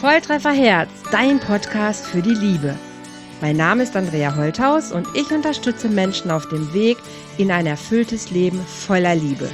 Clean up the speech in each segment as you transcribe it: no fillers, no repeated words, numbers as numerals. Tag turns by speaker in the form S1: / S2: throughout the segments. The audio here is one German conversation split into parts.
S1: Volltreffer Herz, dein Podcast für die Liebe. Mein Name ist Andrea Holthaus und ich unterstütze Menschen auf dem Weg in ein erfülltes Leben voller Liebe.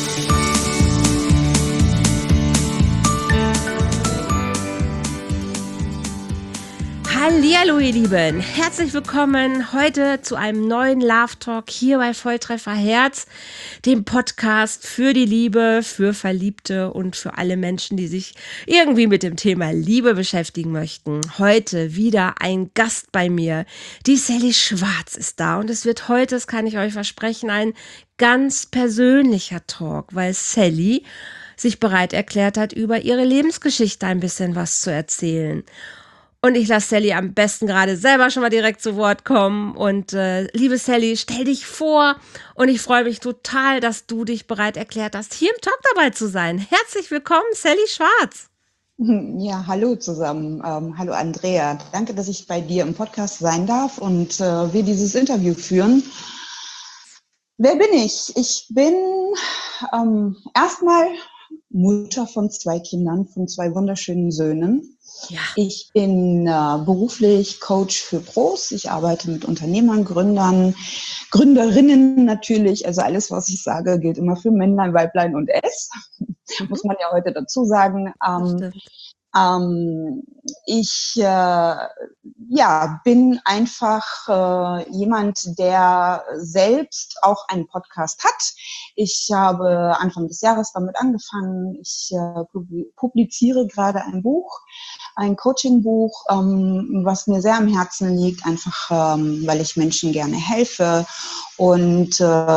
S1: Hallihallo ihr Lieben, herzlich willkommen heute zu einem neuen Love Talk hier bei Volltreffer Herz, dem Podcast für die Liebe, für Verliebte und für alle Menschen, die sich irgendwie mit dem Thema Liebe beschäftigen möchten. Heute wieder ein Gast bei mir, die Sally Schwarz ist da und es wird heute, das kann ich euch versprechen, ein ganz persönlicher Talk, weil Sally sich bereit erklärt hat, über ihre Lebensgeschichte ein bisschen was zu erzählen. Und ich lasse Sally am besten gerade selber schon mal direkt zu Wort kommen. Und liebe Sally, stell dich vor. Und ich freue mich total, dass du dich bereit erklärt hast, hier im Talk dabei zu sein. Herzlich willkommen, Sally Schwarz.
S2: Ja, hallo zusammen. Hallo Andrea. Danke, dass ich bei dir im Podcast sein darf und wir dieses Interview führen. Wer bin ich? Ich bin erstmal Mutter von 2 Kindern, von 2 wunderschönen Söhnen.
S1: Ja.
S2: Ich bin beruflich Coach für Pros. Ich arbeite mit Unternehmern, Gründern, Gründerinnen natürlich. Also alles, was ich sage, gilt immer für Männlein, Weiblein und S. Muss man ja heute dazu sagen. Ich bin einfach jemand, der selbst auch einen Podcast hat. Ich habe Anfang des Jahres damit angefangen. Ich publiziere gerade ein Coaching-Buch, was mir sehr am Herzen liegt, einfach weil ich Menschen gerne helfe. Und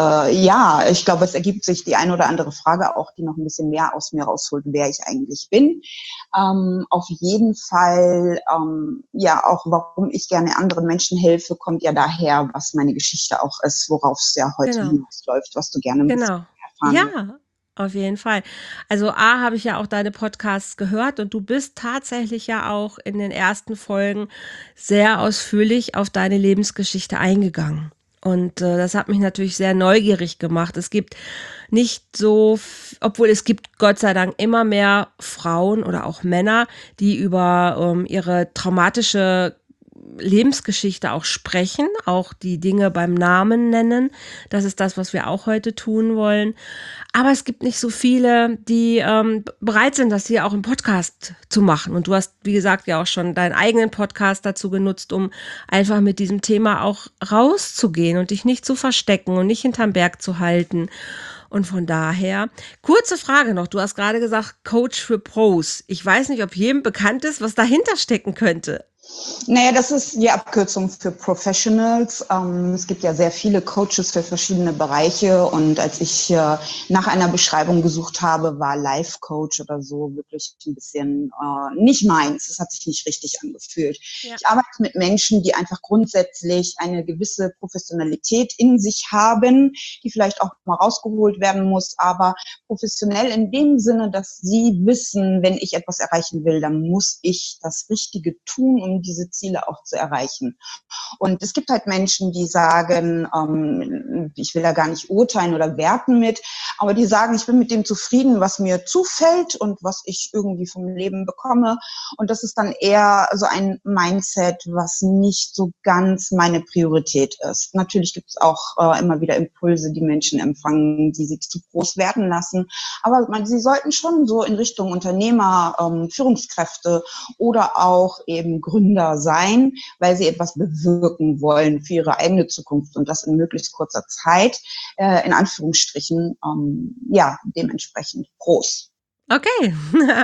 S2: ich glaube, es ergibt sich die eine oder andere Frage auch, die noch ein bisschen mehr aus mir rausholt, wer ich eigentlich bin. Auf jeden Fall, auch warum ich gerne anderen Menschen helfe, kommt ja daher, was meine Geschichte auch ist, worauf es ja heute hinausläuft, was du gerne ein bisschen erfahren willst.
S1: Ja, auf jeden Fall. Also habe ich ja auch deine Podcasts gehört und du bist tatsächlich ja auch in den ersten Folgen sehr ausführlich auf deine Lebensgeschichte eingegangen. Und das hat mich natürlich sehr neugierig gemacht. Es gibt nicht so, obwohl es gibt Gott sei Dank immer mehr Frauen oder auch Männer, die über ihre traumatische Lebensgeschichte auch sprechen, auch die Dinge beim Namen nennen. Das ist das, was wir auch heute tun wollen. Aber es gibt nicht so viele, die bereit sind, das hier auch im Podcast zu machen. Und du hast, wie gesagt, ja auch schon deinen eigenen Podcast dazu genutzt, um einfach mit diesem Thema auch rauszugehen und dich nicht zu verstecken und nicht hinterm Berg zu halten. Und von daher, kurze Frage noch, du hast gerade gesagt, Coach für Pros. Ich weiß nicht, ob jedem bekannt ist, was dahinter stecken könnte.
S2: Naja, das ist die Abkürzung für Professionals. Es gibt ja sehr viele Coaches für verschiedene Bereiche und als ich nach einer Beschreibung gesucht habe, war Life Coach oder so wirklich ein bisschen nicht meins. Das hat sich nicht richtig angefühlt. Ja. Ich arbeite mit Menschen, die einfach grundsätzlich eine gewisse Professionalität in sich haben, die vielleicht auch mal rausgeholt werden muss, aber professionell in dem Sinne, dass sie wissen, wenn ich etwas erreichen will, dann muss ich das Richtige tun, um diese Ziele auch zu erreichen. Und es gibt halt Menschen, die sagen, ich will da gar nicht urteilen oder werten mit, aber die sagen, ich bin mit dem zufrieden, was mir zufällt und was ich irgendwie vom Leben bekomme. Und das ist dann eher so ein Mindset, was nicht so ganz meine Priorität ist. Natürlich gibt es auch immer wieder Impulse, die Menschen empfangen, die sie zu groß werden lassen. Aber sie sollten schon so in Richtung Unternehmer, Führungskräfte oder auch eben Gründer sein, weil sie etwas bewirken wollen für ihre eigene Zukunft und das in möglichst kurzer Zeit, in Anführungsstrichen, dementsprechend Pros.
S1: Okay.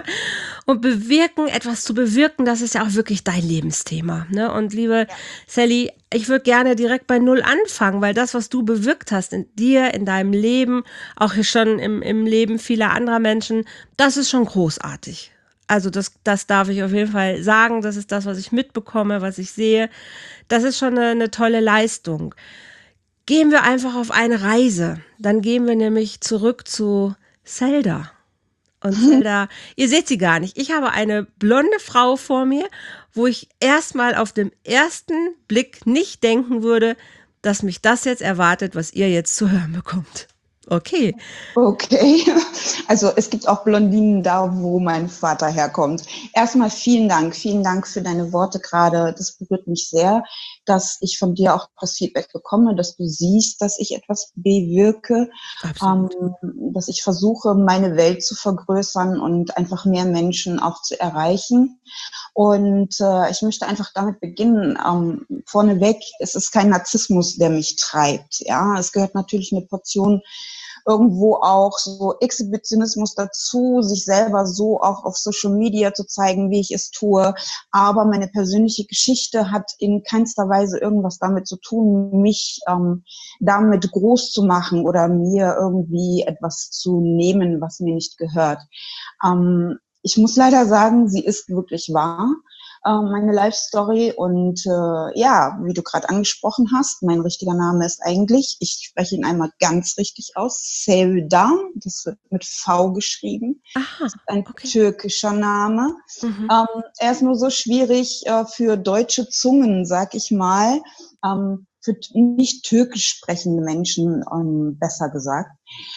S1: Und etwas zu bewirken, das ist ja auch wirklich dein Lebensthema, ne? Und liebe Sally, ich würde gerne direkt bei Null anfangen, weil das, was du bewirkt hast in dir, in deinem Leben, auch schon im Leben vieler anderer Menschen, das ist schon großartig. Also das darf ich auf jeden Fall sagen. Das ist das, was ich mitbekomme, was ich sehe. Das ist schon eine tolle Leistung. Gehen wir einfach auf eine Reise. Dann gehen wir nämlich zurück zu Zelda. Und Zelda, ihr seht sie gar nicht. Ich habe eine blonde Frau vor mir, wo ich erstmal auf dem ersten Blick nicht denken würde, dass mich das jetzt erwartet, was ihr jetzt zu hören bekommt. Okay.
S2: Okay, also es gibt auch Blondinen da, wo mein Vater herkommt. Erstmal vielen Dank für deine Worte gerade. Das berührt mich sehr, dass ich von dir auch das Feedback bekomme, dass du siehst, dass ich etwas bewirke, ähm,
S1: Absolut.
S2: dass ich versuche, meine Welt zu vergrößern und einfach mehr Menschen auch zu erreichen. Und ich möchte einfach damit beginnen. Vorneweg, es ist kein Narzissmus, der mich treibt. Ja, es gehört natürlich eine Portion irgendwo auch so Exhibitionismus dazu, sich selber so auch auf Social Media zu zeigen, wie ich es tue. Aber meine persönliche Geschichte hat in keinster Weise irgendwas damit zu tun, mich damit groß zu machen oder mir irgendwie etwas zu nehmen, was mir nicht gehört. Ich muss leider sagen, sie ist wirklich wahr, meine Life Story. Und ja, wie du gerade angesprochen hast, mein richtiger Name ist eigentlich, ich spreche ihn einmal ganz richtig aus, Sevda, das wird mit V geschrieben. Das
S1: Aha,
S2: ist ein
S1: okay.
S2: türkischer Name.
S1: Mhm.
S2: Er ist nur so schwierig für deutsche Zungen, sag ich mal, für nicht türkisch sprechende Menschen, besser gesagt,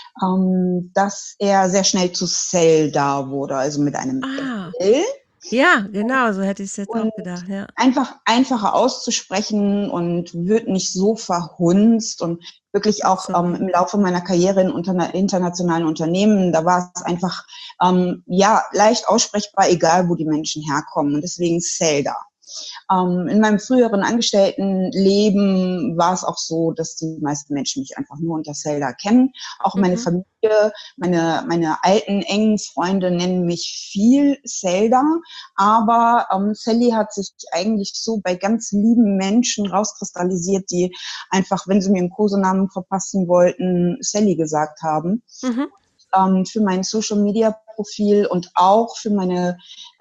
S2: dass er sehr schnell zu Zelda wurde, also mit einem
S1: Ah,
S2: L.
S1: ja, genau, so hätte ich es jetzt
S2: Und
S1: auch gedacht, ja.
S2: einfach einfacher auszusprechen und wird nicht so verhunzt und wirklich
S1: Ach
S2: auch
S1: so.
S2: im Laufe meiner Karriere in internationalen Unternehmen, da war es einfach ja leicht aussprechbar, egal wo die Menschen herkommen. Und deswegen Zelda. In meinem früheren Angestelltenleben war es auch so, dass die meisten Menschen mich einfach nur unter Zelda kennen. Auch meine
S1: Mhm.
S2: Familie, meine alten, engen Freunde nennen mich viel Zelda. Aber Sally hat sich eigentlich so bei ganz lieben Menschen rauskristallisiert, die einfach, wenn sie mir einen Kosenamen verpassen wollten, Sally gesagt haben.
S1: Mhm.
S2: Für mein Social-Media-Profil und auch für meine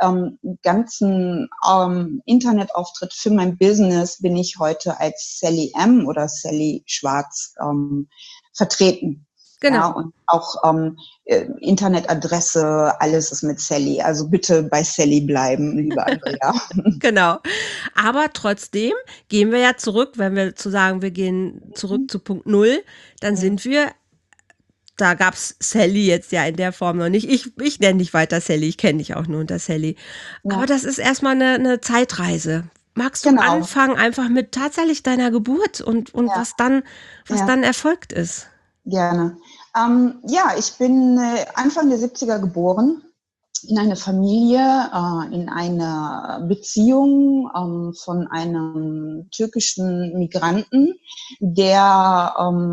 S2: ganzen Internetauftritt, für mein Business bin ich heute als Sally M. oder Sally Schwarz vertreten. Ja,
S1: Genau.
S2: und auch Internetadresse, alles ist mit Sally. Also bitte bei Sally bleiben, liebe Andrea.
S1: Genau. Aber trotzdem gehen wir ja zurück, wenn wir zu sagen, wir gehen zurück zu Punkt Null, dann sind wir, da gab es Sally jetzt ja in der Form noch nicht. Ich nenne dich weiter Sally, ich kenne dich auch nur unter Sally. Aber
S2: Ja,
S1: das ist erstmal eine Zeitreise. Magst du
S2: genau.
S1: anfangen einfach mit tatsächlich deiner Geburt und
S2: Ja,
S1: was
S2: ja.
S1: dann erfolgt ist?
S2: Gerne. Ja, ich bin Anfang der 70er geboren, in eine Familie, in eine Beziehung von einem türkischen Migranten, der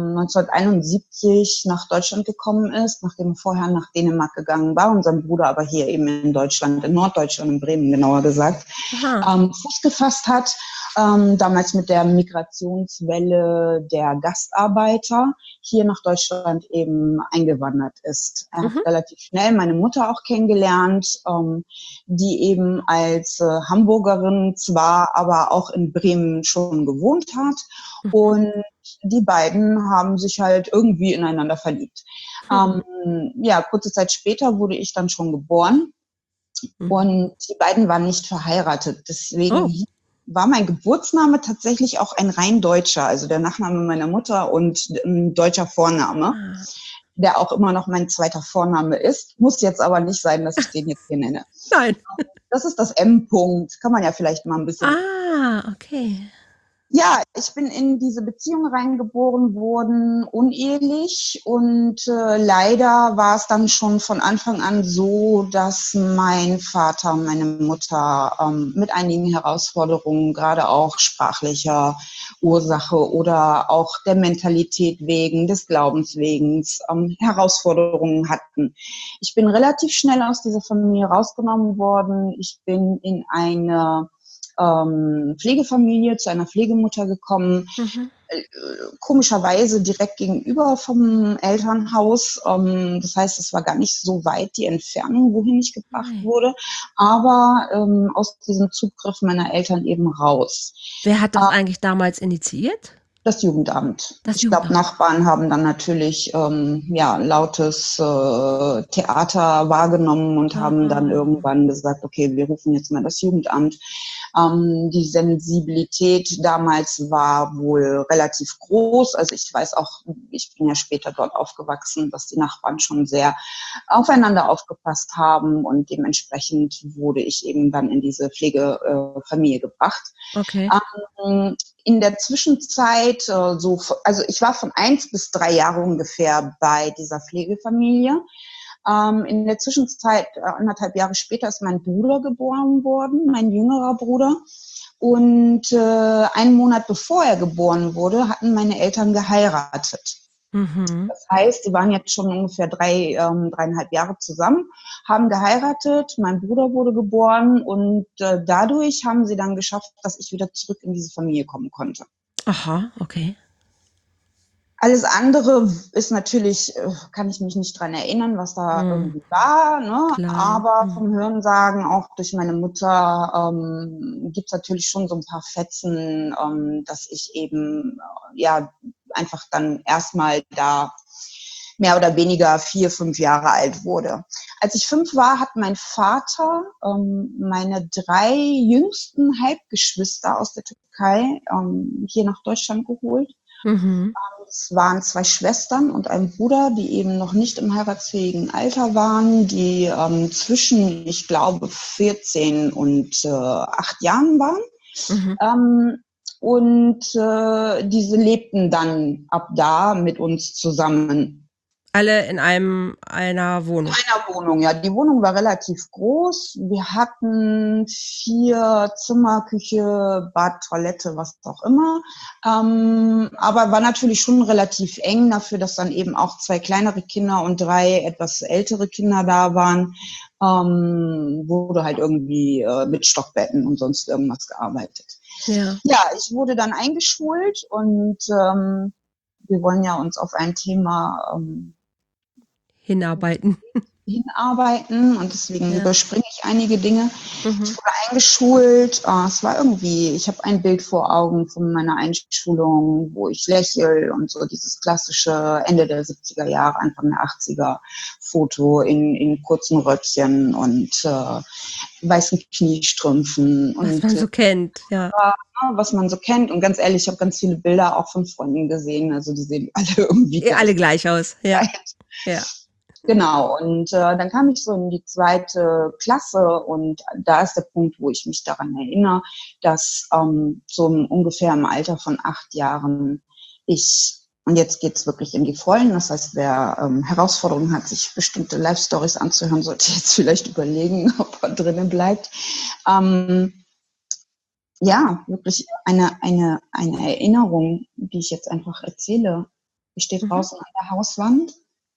S2: 1971 nach Deutschland gekommen ist, nachdem er vorher nach Dänemark gegangen war und sein Bruder aber hier eben in Deutschland, in Norddeutschland, in Bremen genauer gesagt,
S1: Aha.
S2: Fuß gefasst hat. Damals mit der Migrationswelle der Gastarbeiter hier nach Deutschland eben eingewandert ist. Er hat
S1: Mhm.
S2: relativ schnell meine Mutter auch kennengelernt, die eben als Hamburgerin zwar, aber auch in Bremen schon gewohnt hat.
S1: Mhm.
S2: Und die beiden haben sich halt irgendwie ineinander verliebt.
S1: Mhm.
S2: Ja, kurze Zeit später wurde ich dann schon geboren.
S1: Mhm.
S2: Und die beiden waren nicht verheiratet.
S1: Oh.
S2: Deswegen war mein Geburtsname tatsächlich auch ein rein deutscher, also der Nachname meiner Mutter und ein deutscher Vorname,
S1: Ah.
S2: der auch immer noch mein zweiter Vorname ist. Muss jetzt aber nicht sein, dass ich den jetzt hier nenne.
S1: Nein.
S2: Das ist das M-Punkt. Kann man ja vielleicht mal ein bisschen.
S1: Ah, okay.
S2: Ja, ich bin in diese Beziehung reingeboren worden, unehelich. Und leider war es dann schon von Anfang an so, dass mein Vater und meine Mutter mit einigen Herausforderungen, gerade auch sprachlicher Ursache oder auch der Mentalität wegen, des Glaubens wegen, Herausforderungen hatten. Ich bin relativ schnell aus dieser Familie rausgenommen worden. Ich bin in eine Pflegefamilie, zu einer Pflegemutter gekommen,
S1: Mhm.
S2: komischerweise direkt gegenüber vom Elternhaus. Das heißt, es war gar nicht so weit die Entfernung, wohin ich gebracht
S1: Nee.
S2: wurde, aber aus diesem Zugriff meiner Eltern eben raus.
S1: Wer hat das eigentlich damals initiiert?
S2: Das Jugendamt.
S1: Das
S2: Ich glaube,
S1: Jugendamt.
S2: Nachbarn haben dann natürlich ja, lautes Theater wahrgenommen und haben dann
S1: Ah.
S2: irgendwann gesagt, okay, wir rufen jetzt mal das Jugendamt. Die Sensibilität damals war wohl relativ groß. Also ich weiß auch, ich bin ja später dort aufgewachsen, dass die Nachbarn schon sehr aufeinander aufgepasst haben und dementsprechend wurde ich eben dann in diese Pflegefamilie gebracht.
S1: Okay.
S2: In der Zwischenzeit, also ich war von 1 bis 3 Jahre ungefähr bei dieser Pflegefamilie. In der Zwischenzeit, 1,5 Jahre später, ist mein Bruder geboren worden, mein jüngerer Bruder. Und einen Monat bevor er geboren wurde, hatten meine Eltern geheiratet.
S1: Mhm.
S2: Das heißt, sie waren jetzt schon ungefähr 3,5 Jahre zusammen, haben geheiratet, mein Bruder wurde geboren und dadurch haben sie dann geschafft, dass ich wieder zurück in diese Familie kommen konnte.
S1: Aha, okay.
S2: Alles andere ist natürlich, kann ich mich nicht dran erinnern, was da irgendwie war, ne?
S1: Klar.
S2: Aber vom Hörensagen, auch durch meine Mutter, gibt's natürlich schon so ein paar Fetzen, dass ich eben ja einfach dann erstmal da mehr oder weniger 4, 5 Jahre alt wurde. Als ich 5 war, hat mein Vater meine 3 jüngsten Halbgeschwister aus der Türkei hier nach Deutschland geholt.
S1: Mhm.
S2: Es waren 2 Schwestern und ein Bruder, die eben noch nicht im heiratsfähigen Alter waren, die zwischen, ich glaube, 14 und 8 Jahren waren.
S1: Mhm.
S2: Diese lebten dann ab da mit uns zusammen.
S1: Alle in einer Wohnung.
S2: In einer Wohnung, ja. Die Wohnung war relativ groß. Wir hatten 4 Zimmer, Küche, Bad, Toilette, was auch immer. Aber war natürlich schon relativ eng dafür, dass dann eben auch 2 kleinere Kinder und 3 etwas ältere Kinder da waren. Wurde halt irgendwie mit Stockbetten und sonst irgendwas gearbeitet.
S1: Ja.
S2: Ja, ich wurde dann eingeschult und wir wollen ja uns auf ein Thema
S1: Hinarbeiten.
S2: hinarbeiten und deswegen
S1: Ja.
S2: überspringe ich einige Dinge. Ich
S1: Mhm.
S2: wurde eingeschult. Es war irgendwie, ich habe ein Bild vor Augen von meiner Einschulung, wo ich lächle und so dieses klassische Ende der 70er Jahre, Anfang der 80er Foto in kurzen Röckchen und weißen Kniestrümpfen
S1: Was
S2: und
S1: man so kennt, ja.
S2: was man so kennt. Und ganz ehrlich, ich habe ganz viele Bilder auch von Freunden gesehen. Also die sehen alle irgendwie
S1: Alle
S2: gleich
S1: gleich aus, ja.
S2: aus.
S1: Ja.
S2: Genau, und dann kam ich so in die 2. Klasse und da ist der Punkt, wo ich mich daran erinnere, dass so ungefähr im Alter von 8 Jahren und jetzt geht's wirklich in die Vollen, das heißt, wer Herausforderungen hat, sich bestimmte Life-Stories anzuhören, sollte jetzt vielleicht überlegen, ob er drinnen bleibt. Ja, wirklich eine Erinnerung, die ich jetzt einfach erzähle. Ich stehe
S1: Mhm.
S2: draußen an der Hauswand.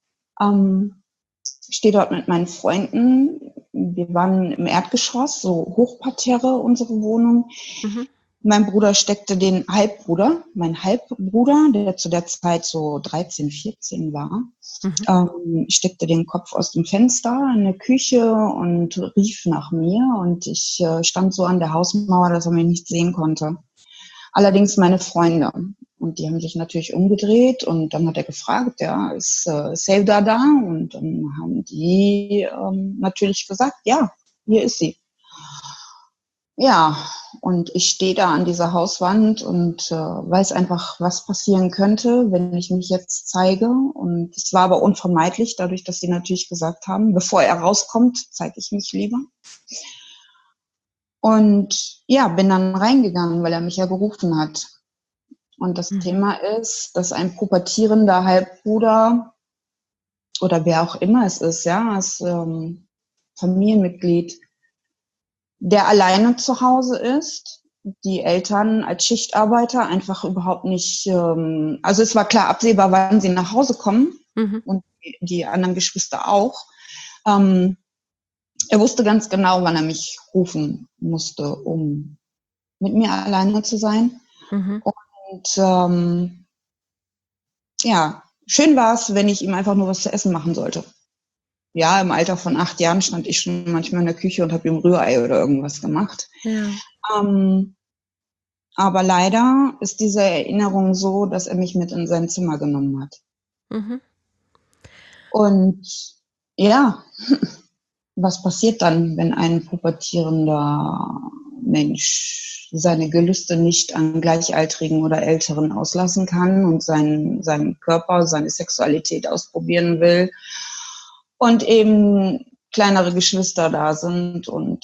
S2: Ich stehe dort mit meinen Freunden. Wir waren im Erdgeschoss, so Hochparterre, unsere Wohnung.
S1: Mhm.
S2: Mein Halbbruder, der zu der Zeit so 13, 14 war, steckte den Kopf aus dem Fenster in der Küche und rief nach mir. Und ich stand so an der Hausmauer, dass er mich nicht sehen konnte. Allerdings meine Freunde. Und die haben sich natürlich umgedreht und dann hat er gefragt, ja, ist Sevda da? Und dann haben die natürlich gesagt, ja, hier ist sie. Ja, und ich stehe da an dieser Hauswand und weiß einfach, was passieren könnte, wenn ich mich jetzt zeige. Und es war aber unvermeidlich, dadurch, dass sie natürlich gesagt haben, bevor er rauskommt, zeige ich mich lieber. Und ja, bin dann reingegangen, weil er mich ja gerufen hat. Und das Thema ist, dass ein pubertierender Halbbruder oder wer auch immer es ist, ja, als Familienmitglied, der alleine zu Hause ist, die Eltern als Schichtarbeiter einfach überhaupt nicht, also es war klar absehbar, wann sie nach Hause kommen und die anderen Geschwister auch. Er wusste ganz genau, wann er mich rufen musste, um mit mir alleine zu sein.
S1: Mhm.
S2: Und ja, schön war es, wenn ich ihm einfach nur was zu essen machen sollte. Ja, im Alter von 8 Jahren stand ich schon manchmal in der Küche und habe ihm Rührei oder irgendwas gemacht.
S1: Ja.
S2: Aber leider ist diese Erinnerung so, dass er mich mit in sein Zimmer genommen hat.
S1: Mhm.
S2: Und ja, was passiert dann, wenn ein pubertierender Mensch seine Gelüste nicht an Gleichaltrigen oder Älteren auslassen kann und seinen Körper, seine Sexualität ausprobieren will. Und eben kleinere Geschwister da sind und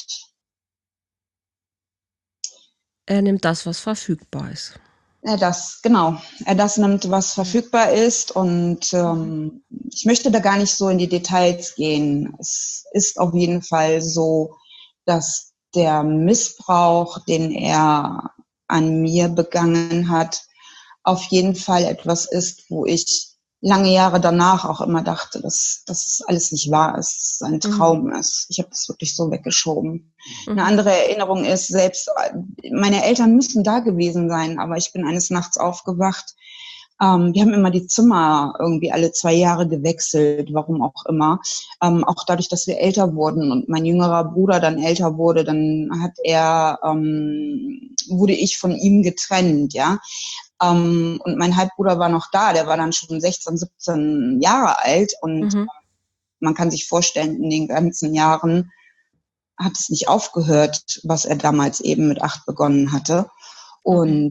S1: Er nimmt das, was verfügbar ist.
S2: er das nimmt, was verfügbar ist. Und ich möchte da gar nicht so in die Details gehen. Es ist auf jeden Fall so, dass der Missbrauch, den er an mir begangen hat, auf jeden Fall etwas ist, wo ich lange Jahre danach auch immer dachte, dass es alles nicht wahr ist, dass es ein Traum ist. Ich habe das wirklich so weggeschoben. Eine andere Erinnerung ist, selbst meine Eltern müssen da gewesen sein, aber ich bin eines Nachts aufgewacht. Wir haben immer die Zimmer irgendwie alle 2 Jahre gewechselt, warum auch immer. Auch dadurch, dass wir älter wurden und mein jüngerer Bruder dann älter wurde, dann wurde ich von ihm getrennt, ja. Und mein Halbbruder war noch da, der war dann schon 16, 17 Jahre alt und man kann sich vorstellen, in den ganzen Jahren hat es nicht aufgehört, was er damals eben mit 8 begonnen hatte. Und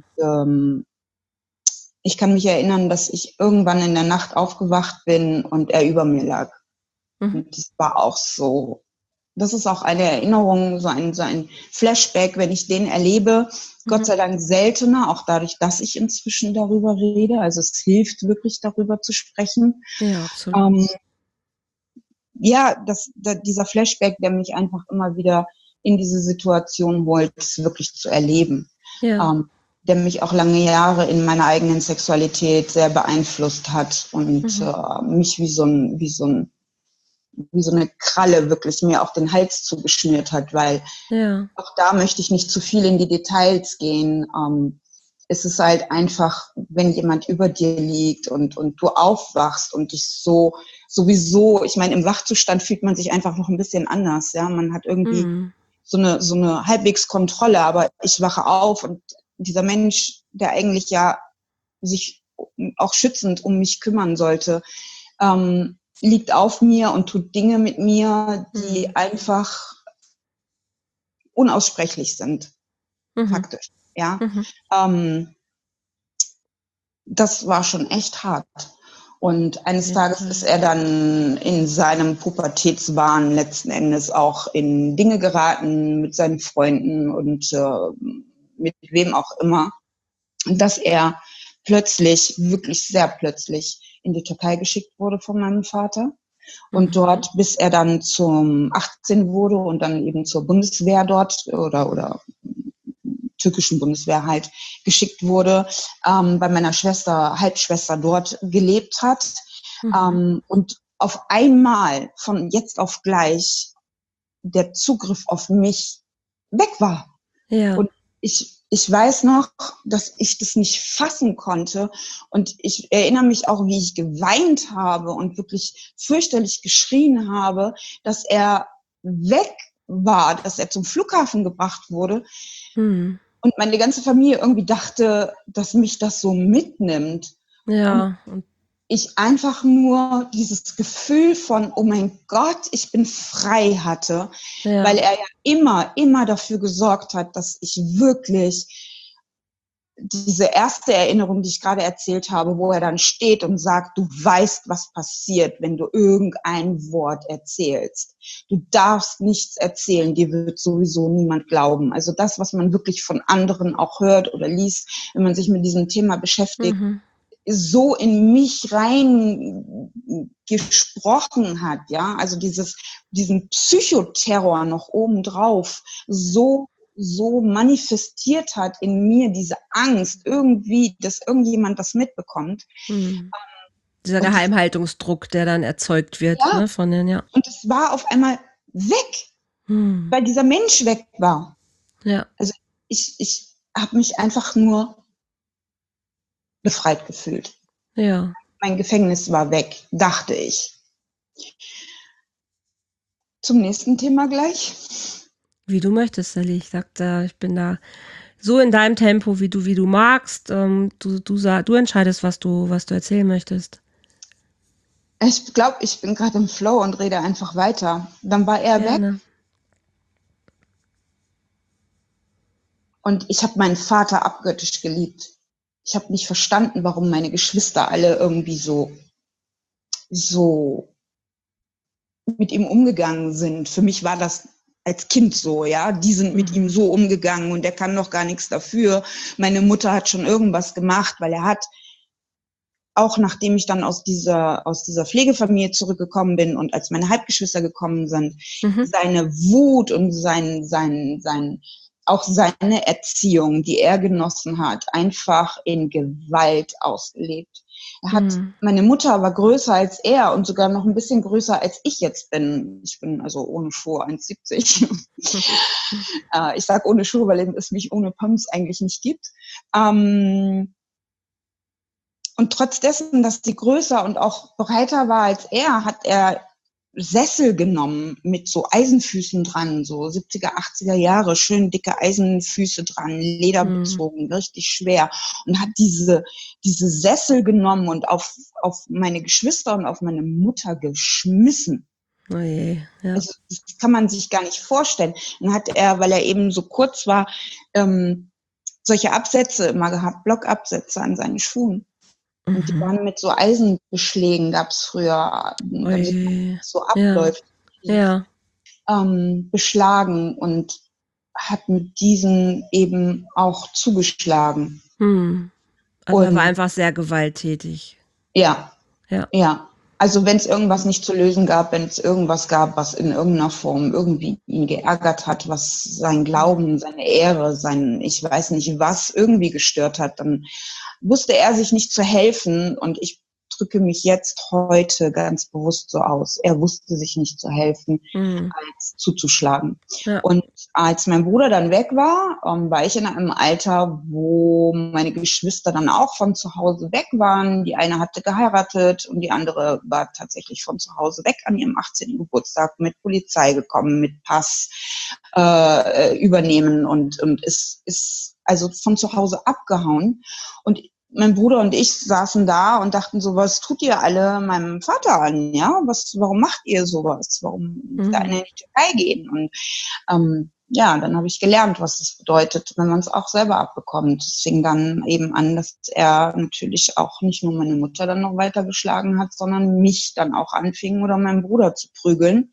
S2: ich kann mich erinnern, dass ich irgendwann in der Nacht aufgewacht bin und er über mir lag. Und das war auch so, das ist auch eine Erinnerung, so ein Flashback, wenn ich den erlebe. Gott sei Dank seltener, auch dadurch, dass ich inzwischen darüber rede. Also es hilft wirklich, darüber zu sprechen.
S1: Ja, absolut.
S2: Dieser Flashback, der mich einfach immer wieder in diese Situation holt, es wirklich zu erleben.
S1: Ja.
S2: Der mich auch lange Jahre in meiner eigenen Sexualität sehr beeinflusst hat und mich wie so eine Kralle wirklich mir auch den Hals zugeschnürt hat, weil auch da möchte ich nicht zu viel in die Details gehen. Es ist halt einfach, wenn jemand über dir liegt und du aufwachst und dich sowieso, ich meine, im Wachzustand fühlt man sich einfach noch ein bisschen anders, ja. Man hat irgendwie so eine halbwegs Kontrolle, aber ich wache auf und dieser Mensch, der eigentlich ja sich auch schützend um mich kümmern sollte, liegt auf mir und tut Dinge mit mir, die einfach unaussprechlich sind, faktisch, ja. Das war schon echt hart. Und eines Tages ist er dann in seinem Pubertätswahn letzten Endes auch in Dinge geraten mit seinen Freunden und mit wem auch immer, dass er plötzlich, wirklich sehr plötzlich, in die Türkei geschickt wurde von meinem Vater. Und dort, bis er dann zum 18 wurde und dann eben zur Bundeswehr dort oder türkischen Bundeswehr halt geschickt wurde, bei meiner Halbschwester dort gelebt hat. Und auf einmal, von jetzt auf gleich, der Zugriff auf mich weg war.
S1: Ja.
S2: Und ich weiß noch, dass ich das nicht fassen konnte. Und ich erinnere mich auch, wie ich geweint habe und wirklich fürchterlich geschrien habe, dass er weg war, dass er zum Flughafen gebracht wurde. Und meine ganze Familie irgendwie dachte, dass mich das so mitnimmt.
S1: Ja.
S2: Und ich einfach nur dieses Gefühl von, oh mein Gott, ich bin frei hatte, weil er ja immer dafür gesorgt hat, dass ich wirklich diese erste Erinnerung, die ich gerade erzählt habe, wo er dann steht und sagt, du weißt, was passiert, wenn du irgendein Wort erzählst. Du darfst nichts erzählen, dir wird sowieso niemand glauben. Also das, was man wirklich von anderen auch hört oder liest, wenn man sich mit diesem Thema beschäftigt, so in mich rein gesprochen hat, ja, also diesen Psychoterror noch obendrauf so manifestiert hat in mir, diese Angst irgendwie, dass irgendjemand das mitbekommt.
S1: Dieser Geheimhaltungsdruck, der dann erzeugt wird, ne, von den,
S2: Und es war auf einmal weg, weil dieser Mensch weg war.
S1: Ja.
S2: Also ich habe mich einfach nur befreit gefühlt.
S1: Ja.
S2: Mein Gefängnis war weg, dachte ich. Zum nächsten Thema gleich.
S1: Wie du möchtest, Sally. Ich sagte, ich bin da so in deinem Tempo, wie du magst. Du entscheidest, was du erzählen möchtest.
S2: Ich glaube, ich bin gerade im Flow und rede einfach weiter. Dann war er weg. Und ich habe meinen Vater abgöttisch geliebt. Ich habe nicht verstanden, warum meine Geschwister alle irgendwie so mit ihm umgegangen sind. Für mich war das als Kind so, ja. Die sind mit ihm so umgegangen und der kann doch gar nichts dafür. Meine Mutter hat schon irgendwas gemacht, weil er hat, auch nachdem ich dann aus dieser Pflegefamilie zurückgekommen bin und als meine Halbgeschwister gekommen sind, seine Wut und auch seine Erziehung, die er genossen hat, einfach in Gewalt ausgelebt. Meine Mutter war größer als er und sogar noch ein bisschen größer als ich jetzt bin. Ich bin also ohne Schuhe 1,70. Ich sage ohne Schuhe, weil es mich ohne Pumps eigentlich nicht gibt. Und trotz dessen, dass sie größer und auch breiter war als er, hat er Sessel genommen mit so Eisenfüßen dran, so 70er, 80er Jahre, schön dicke Eisenfüße dran, lederbezogen, richtig schwer, und hat diese Sessel genommen und auf meine Geschwister und auf meine Mutter geschmissen.
S1: Oh je, ja.
S2: Also, das kann man sich gar nicht vorstellen. Dann hat er, weil er eben so kurz war, solche Absätze immer gehabt, Blockabsätze an seinen Schuhen. Und die waren mit so Eisenbeschlägen, gab's früher, damit es so abläuft,
S1: ja.
S2: Beschlagen, und hat mit diesen eben auch zugeschlagen.
S1: Also er war einfach sehr gewalttätig.
S2: Ja. Also wenn es irgendwas nicht zu lösen gab, wenn es irgendwas gab, was in irgendeiner Form irgendwie ihn geärgert hat, was sein Glauben, seine Ehre, ich weiß nicht was, irgendwie gestört hat, dann wusste er sich nicht zu helfen, und ich drücke mich jetzt heute ganz bewusst so aus. Er wusste sich nicht zu helfen, als zuzuschlagen. Ja. Und als mein Bruder dann weg war, war ich in einem Alter, wo meine Geschwister dann auch von zu Hause weg waren. Die eine hatte geheiratet und die andere war tatsächlich von zu Hause weg an ihrem 18. Geburtstag, mit Polizei gekommen, mit Pass übernehmen, und ist also von zu Hause abgehauen. Und mein Bruder und ich saßen da und dachten so, was tut ihr alle meinem Vater an, ja? Warum macht ihr sowas? Warum da in die Türkei gehen? Und dann habe ich gelernt, was das bedeutet, wenn man es auch selber abbekommt. Es fing dann eben an, dass er natürlich auch nicht nur meine Mutter dann noch weiter geschlagen hat, sondern mich dann auch anfing, oder meinen Bruder zu prügeln.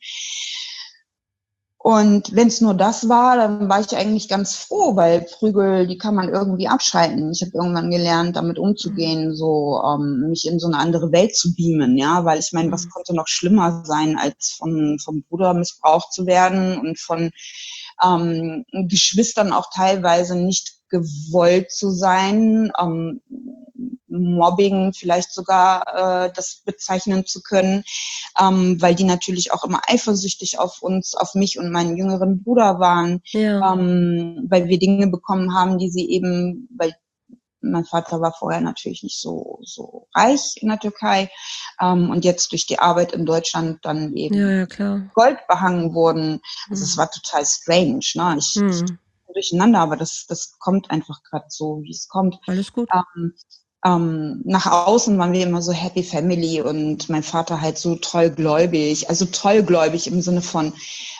S2: Und wenn es nur das war, dann war ich eigentlich ganz froh, weil Prügel, die kann man irgendwie abschalten. Ich habe irgendwann gelernt, damit umzugehen, so mich in so eine andere Welt zu beamen, ja, weil ich meine, was konnte noch schlimmer sein, als vom Bruder missbraucht zu werden und von Geschwistern auch teilweise nicht gewollt zu sein, Mobbing vielleicht sogar das bezeichnen zu können, weil die natürlich auch immer eifersüchtig auf uns, auf mich und meinen jüngeren Bruder waren, weil wir Dinge bekommen haben, die sie eben, weil mein Vater war vorher natürlich nicht so reich in der Türkei, und jetzt durch die Arbeit in Deutschland dann eben Gold behangen wurden. Also es war total strange, ne? Ich durcheinander, aber das kommt einfach gerade so, wie es kommt.
S1: Alles gut.
S2: Nach außen waren wir immer so Happy Family und mein Vater halt so treuggläubig, also treuggläubig im Sinne von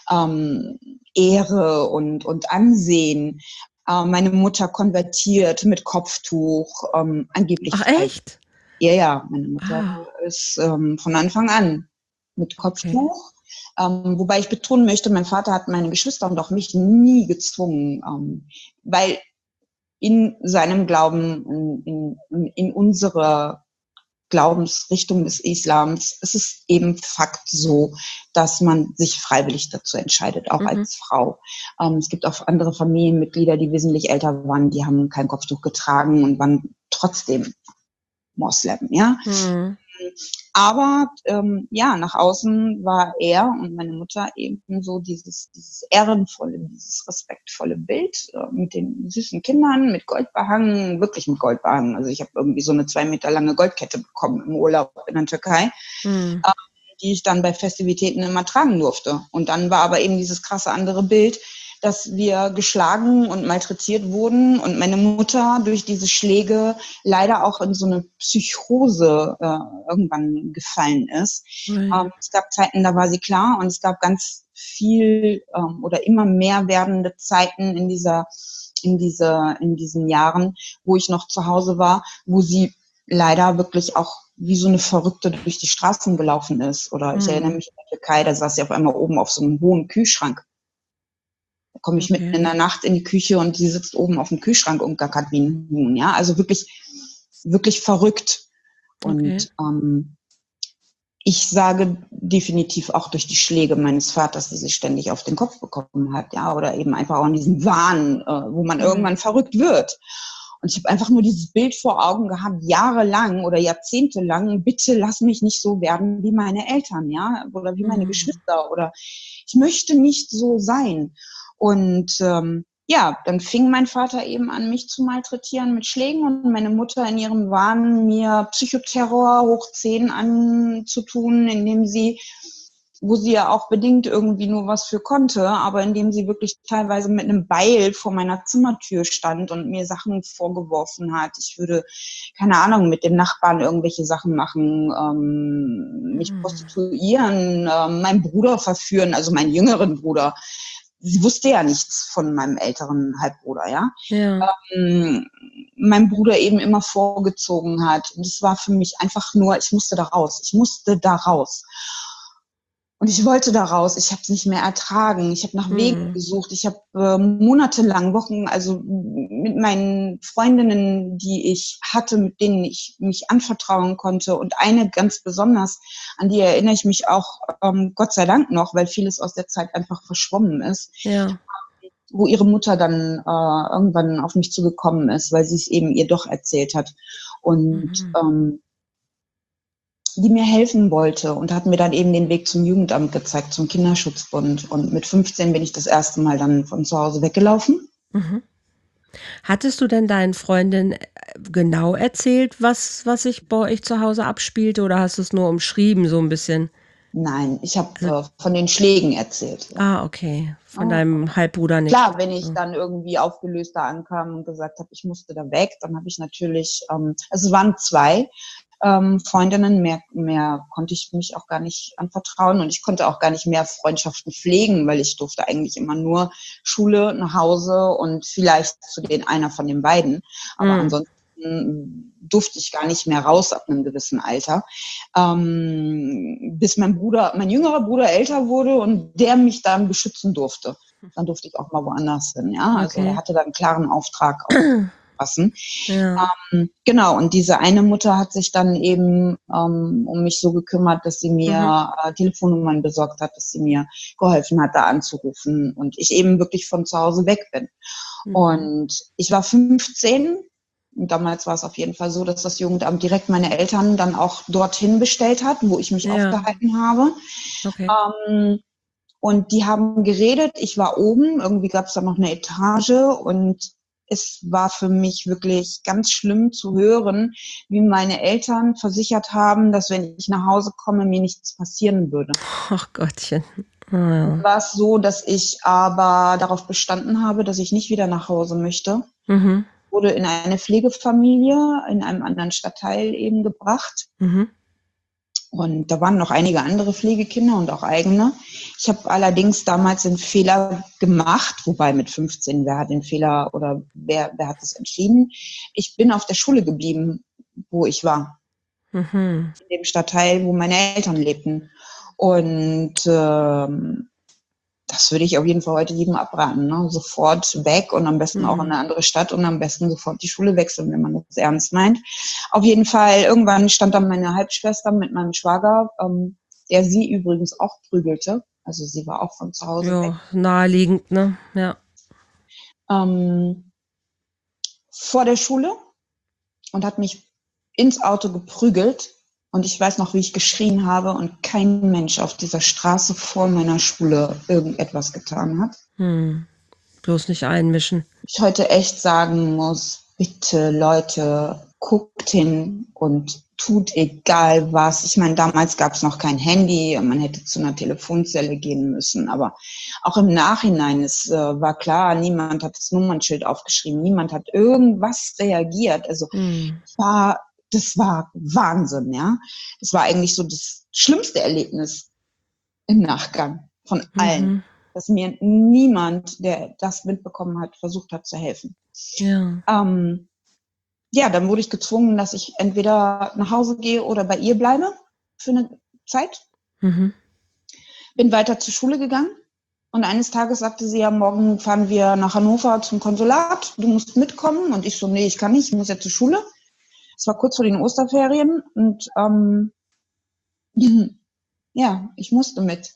S2: Ehre und Ansehen. Meine Mutter konvertiert mit Kopftuch, angeblich.
S1: Ach echt?
S2: Ja, meine Mutter ist von Anfang an mit Kopftuch. Wobei ich betonen möchte, mein Vater hat meine Geschwister und auch mich nie gezwungen, weil in seinem Glauben, in unserer Glaubensrichtung des Islams, ist es eben Fakt so, dass man sich freiwillig dazu entscheidet, auch als Frau. Es gibt auch andere Familienmitglieder, die wesentlich älter waren, die haben kein Kopftuch getragen und waren trotzdem Moslem, ja. Aber nach außen war er und meine Mutter eben so dieses ehrenvolle, dieses respektvolle Bild mit den süßen Kindern, mit Gold behangen, wirklich mit Gold behangen. Also ich habe irgendwie so eine 2 Meter lange Goldkette bekommen im Urlaub in der Türkei, die ich dann bei Festivitäten immer tragen durfte. Und dann war aber eben dieses krasse andere Bild, dass wir geschlagen und malträtiert wurden und meine Mutter durch diese Schläge leider auch in so eine Psychose irgendwann gefallen ist. Es gab Zeiten, da war sie klar, und es gab ganz viel oder immer mehr werdende Zeiten in dieser in diesen Jahren, wo ich noch zu Hause war, wo sie leider wirklich auch wie so eine Verrückte durch die Straßen gelaufen ist. Oder ich erinnere mich in der Türkei, da saß sie auf einmal oben auf so einem hohen Kühlschrank. Da komme ich mitten
S1: Okay.
S2: in der Nacht in die Küche und sie sitzt oben auf dem Kühlschrank und gackert wie ein Huhn. Ja, also wirklich, wirklich verrückt.
S1: Okay.
S2: Und ich sage definitiv auch durch die Schläge meines Vaters, die sie ständig auf den Kopf bekommen hat, ja, oder eben einfach auch in diesem Wahn, wo man irgendwann verrückt wird. Und ich habe einfach nur dieses Bild vor Augen gehabt, jahrelang oder jahrzehntelang, bitte lass mich nicht so werden wie meine Eltern, ja, oder wie meine Geschwister, oder ich möchte nicht so sein. Und ja, dann fing mein Vater eben an, mich zu malträtieren mit Schlägen und meine Mutter in ihrem Wahn mir Psychoterror hoch 10 anzutun, wo sie ja auch bedingt irgendwie nur was für konnte, aber indem sie wirklich teilweise mit einem Beil vor meiner Zimmertür stand und mir Sachen vorgeworfen hat. Ich würde, keine Ahnung, mit den Nachbarn irgendwelche Sachen machen, mich prostituieren, meinen Bruder verführen, also meinen jüngeren Bruder. Sie wusste ja nichts von meinem älteren Halbbruder, ja.
S1: Ja.
S2: Mein Bruder eben immer vorgezogen hat. Und es war für mich einfach nur, ich musste da raus. Ich musste da raus. Und ich wollte da raus. Ich habe es nicht mehr ertragen. Ich habe nach Wegen gesucht. Ich habe monatelang, Wochen, also mit meinen Freundinnen, die ich hatte, mit denen ich mich anvertrauen konnte. Und eine ganz besonders, an die erinnere ich mich auch, Gott sei Dank noch, weil vieles aus der Zeit einfach verschwommen ist.
S1: Ja.
S2: Wo ihre Mutter dann irgendwann auf mich zugekommen ist, weil sie es eben ihr doch erzählt hat. Und die mir helfen wollte und hat mir dann eben den Weg zum Jugendamt gezeigt, zum Kinderschutzbund. Und mit 15 bin ich das erste Mal dann von zu Hause weggelaufen.
S1: Hattest du denn deinen Freundinnen genau erzählt, was sich bei euch zu Hause abspielte, oder hast du es nur umschrieben, so ein bisschen?
S2: Nein, ich
S1: Also,
S2: habe von den Schlägen erzählt. Ja.
S1: okay. Von deinem Halbbruder nicht.
S2: Klar, wenn ich dann irgendwie aufgelöst da ankam und gesagt habe, ich musste da weg, dann habe ich natürlich, also es waren 2 Freundinnen, mehr konnte ich mich auch gar nicht anvertrauen und ich konnte auch gar nicht mehr Freundschaften pflegen, weil ich durfte eigentlich immer nur Schule, nach Hause und vielleicht zu einer von den beiden. Aber ansonsten durfte ich gar nicht mehr raus ab einem gewissen Alter, bis mein jüngerer Bruder älter wurde und der mich dann beschützen durfte. Dann durfte ich auch mal woanders hin, ja. Also er
S1: Okay.
S2: hatte dann einen klaren Auftrag aufpassen.
S1: Ja.
S2: Genau, und diese eine Mutter hat sich dann eben um mich so gekümmert, dass sie mir Telefonnummern besorgt hat, dass sie mir geholfen hat, da anzurufen und ich eben wirklich von zu Hause weg bin. Und ich war 15. Und damals war es auf jeden Fall so, dass das Jugendamt direkt meine Eltern dann auch dorthin bestellt hat, wo ich mich
S1: Ja.
S2: aufgehalten habe.
S1: Okay.
S2: Und die haben geredet, ich war oben, irgendwie gab es da noch eine Etage und es war für mich wirklich ganz schlimm zu hören, wie meine Eltern versichert haben, dass wenn ich nach Hause komme, mir nichts passieren würde.
S1: Ach Gottchen. Ja.
S2: War es so, dass ich aber darauf bestanden habe, dass ich nicht wieder nach Hause möchte. Wurde in eine Pflegefamilie in einem anderen Stadtteil eben gebracht. Und da waren noch einige andere Pflegekinder und auch eigene. Ich habe allerdings damals den Fehler gemacht, wobei mit 15, wer hat den Fehler oder wer hat es entschieden? Ich bin auf der Schule geblieben, wo ich war. In dem Stadtteil, wo meine Eltern lebten. Und das würde ich auf jeden Fall heute jedem abraten. Ne? Sofort weg und am besten auch in eine andere Stadt und am besten sofort die Schule wechseln, wenn man das ernst meint. Auf jeden Fall, irgendwann stand dann meine Halbschwester mit meinem Schwager, der sie übrigens auch prügelte. Also sie war auch von zu Hause weg.
S1: Ja, naheliegend, ne? Ja.
S2: Vor der Schule und hat mich ins Auto geprügelt. Und ich weiß noch, wie ich geschrien habe und kein Mensch auf dieser Straße vor meiner Schule irgendetwas getan hat.
S1: Bloß nicht einmischen.
S2: Ich heute echt sagen muss, bitte Leute, guckt hin und tut egal was. Ich meine, damals gab es noch kein Handy, man hätte zu einer Telefonzelle gehen müssen, aber auch im Nachhinein, es war klar, niemand hat das Nummernschild aufgeschrieben, niemand hat irgendwas reagiert. Also das war Wahnsinn, ja. Das war eigentlich so das schlimmste Erlebnis im Nachgang von allen. dass mir niemand, der das mitbekommen hat, versucht hat zu helfen.
S1: Ja.
S2: Ja, dann wurde ich gezwungen, dass ich entweder nach Hause gehe oder bei ihr bleibe für eine Zeit.
S1: Mhm.
S2: Bin weiter zur Schule gegangen und eines Tages sagte sie, ja, morgen fahren wir nach Hannover zum Konsulat, du musst mitkommen. Und ich so, nee, ich kann nicht, ich muss ja zur Schule. Es war kurz vor den Osterferien und ja, ich musste mit.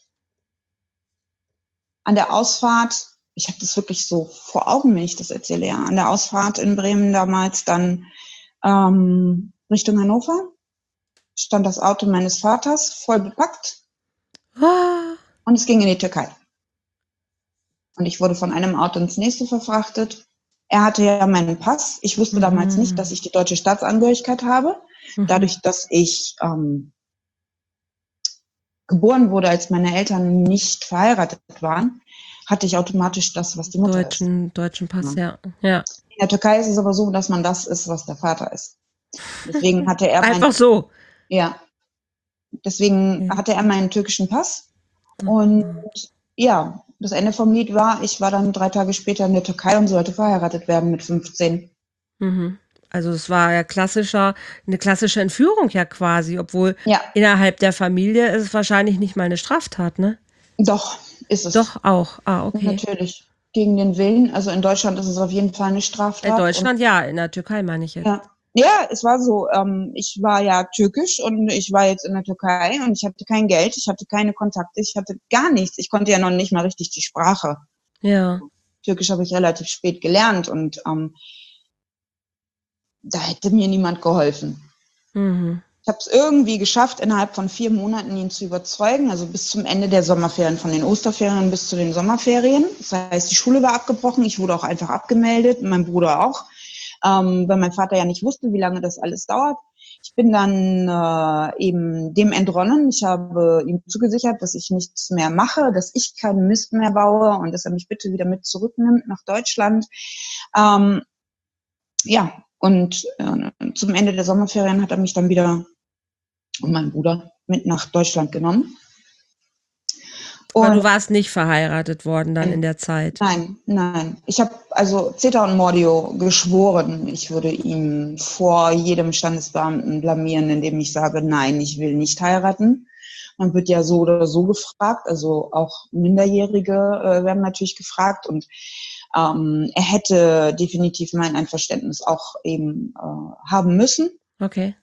S2: An der Ausfahrt, ich habe das wirklich so vor Augen, wenn ich das erzähle, ja, an der Ausfahrt in Bremen damals dann Richtung Hannover stand das Auto meines Vaters voll bepackt
S1: Ah.
S2: und es ging in die Türkei. Und ich wurde von einem Auto ins nächste verfrachtet. Er hatte ja meinen Pass. Ich wusste damals nicht, dass ich die deutsche Staatsangehörigkeit habe. Dadurch, dass ich geboren wurde, als meine Eltern nicht verheiratet waren, hatte ich automatisch das, was die Mutter ist.
S1: Deutschen Pass, ja. Ja.
S2: In der Türkei ist es aber so, dass man das ist, was der Vater ist. Deswegen hatte er
S1: Einfach so.
S2: Ja. Deswegen hatte er meinen türkischen Pass. Und ja, das Ende vom Lied war, ich war dann 3 Tage später in der Türkei und sollte verheiratet werden mit 15.
S1: Mhm. Also es war ja eine klassische Entführung ja quasi, obwohl
S2: Ja,
S1: innerhalb der Familie ist es wahrscheinlich nicht mal eine Straftat, ne?
S2: doch, ist es.
S1: Doch, auch. Ah, okay.
S2: Natürlich. Gegen den Willen. Also in Deutschland ist es auf jeden Fall eine
S1: In
S2: Straftat.
S1: Deutschland ja, in der Türkei meine ich jetzt.
S2: Ja. Ja, es war so. Ich war ja türkisch und ich war jetzt in der Türkei und ich hatte kein Geld, ich hatte keine Kontakte, ich hatte gar nichts. Ich konnte ja noch nicht mal richtig die Sprache.
S1: Ja.
S2: Türkisch habe ich relativ spät gelernt und da hätte mir niemand geholfen.
S1: Mhm.
S2: Ich habe es irgendwie geschafft, innerhalb von 4 Monaten ihn zu überzeugen, also bis zum Ende der Sommerferien, von den Osterferien bis zu den Sommerferien. Das heißt, die Schule war abgebrochen, ich wurde auch einfach abgemeldet, mein Bruder auch, weil mein Vater ja nicht wusste, wie lange das alles dauert. Ich bin dann eben dem entronnen. Ich habe ihm zugesichert, dass ich nichts mehr mache, dass ich keinen Mist mehr baue und dass er mich bitte wieder mit zurücknimmt nach Deutschland. Ja, und zum Ende der Sommerferien hat er mich dann wieder und meinen Bruder mit nach Deutschland genommen.
S1: Aber
S2: Und
S1: du warst nicht verheiratet worden dann in der Zeit.
S2: Nein. Ich habe also Zeta und Mordio geschworen, ich würde ihn vor jedem Standesbeamten blamieren, indem ich sage, nein, ich will nicht heiraten. Man wird ja so oder so gefragt, also auch Minderjährige werden natürlich gefragt und er hätte definitiv mein Einverständnis auch eben haben müssen.
S1: Okay.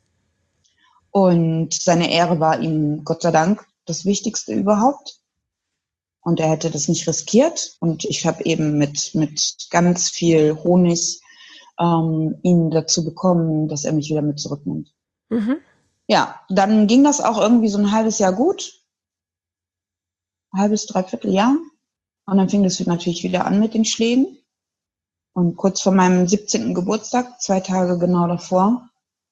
S2: Und seine Ehre war ihm Gott sei Dank das Wichtigste überhaupt. Und er hätte das nicht riskiert. Und ich habe eben mit ganz viel Honig ihn dazu bekommen, dass er mich wieder mit zurücknimmt.
S1: Mhm.
S2: Ja, dann ging das auch irgendwie so ein halbes Jahr gut. Ein halbes, dreiviertel Jahr. Und dann fing das natürlich wieder an mit den Schlägen. Und kurz vor meinem 17. Geburtstag, 2 Tage genau davor,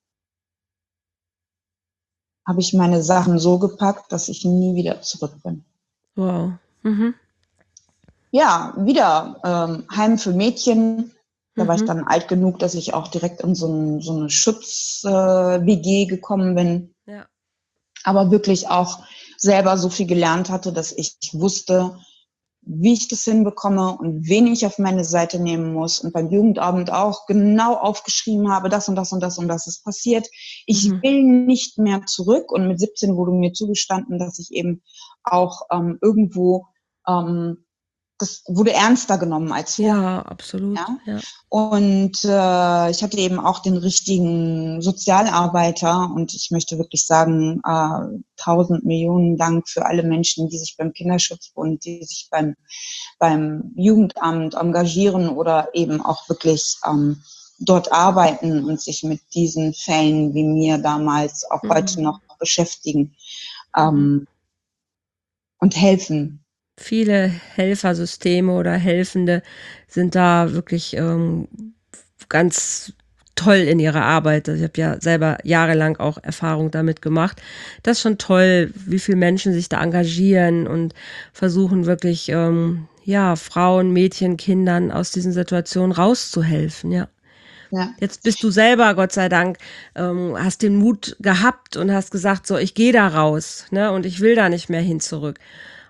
S2: habe ich meine Sachen so gepackt, dass ich nie wieder zurück bin.
S1: Wow. Mhm.
S2: Ja, wieder Heim für Mädchen. Da war ich dann alt genug, dass ich auch direkt in so eine Schutz-WG gekommen bin.
S1: Ja.
S2: Aber wirklich auch selber so viel gelernt hatte, dass ich wusste, wie ich das hinbekomme und wen ich auf meine Seite nehmen muss. Und beim Jugendabend auch genau aufgeschrieben habe, das und das und das und das ist passiert. Ich will nicht mehr zurück. Und mit 17 wurde mir zugestanden, dass ich eben auch irgendwo das wurde ernster genommen als vorher.
S1: Ja, absolut. Ja.
S2: Und ich hatte eben auch den richtigen Sozialarbeiter und ich möchte wirklich sagen, 1000 Millionen Dank für alle Menschen, die sich beim Kinderschutzbund, die sich beim Jugendamt engagieren oder eben auch wirklich dort arbeiten und sich mit diesen Fällen wie mir damals auch heute noch beschäftigen und helfen.
S1: Viele Helfersysteme oder Helfende sind da wirklich ganz toll in ihrer Arbeit. Ich habe ja selber jahrelang auch Erfahrung damit gemacht. Das ist schon toll, wie viele Menschen sich da engagieren und versuchen wirklich, Frauen, Mädchen, Kindern aus diesen Situationen rauszuhelfen, ja.
S2: Ja.
S1: Jetzt bist du selber, Gott sei Dank, hast den Mut gehabt und hast gesagt, so, ich gehe da raus, ne, und ich will da nicht mehr hin zurück.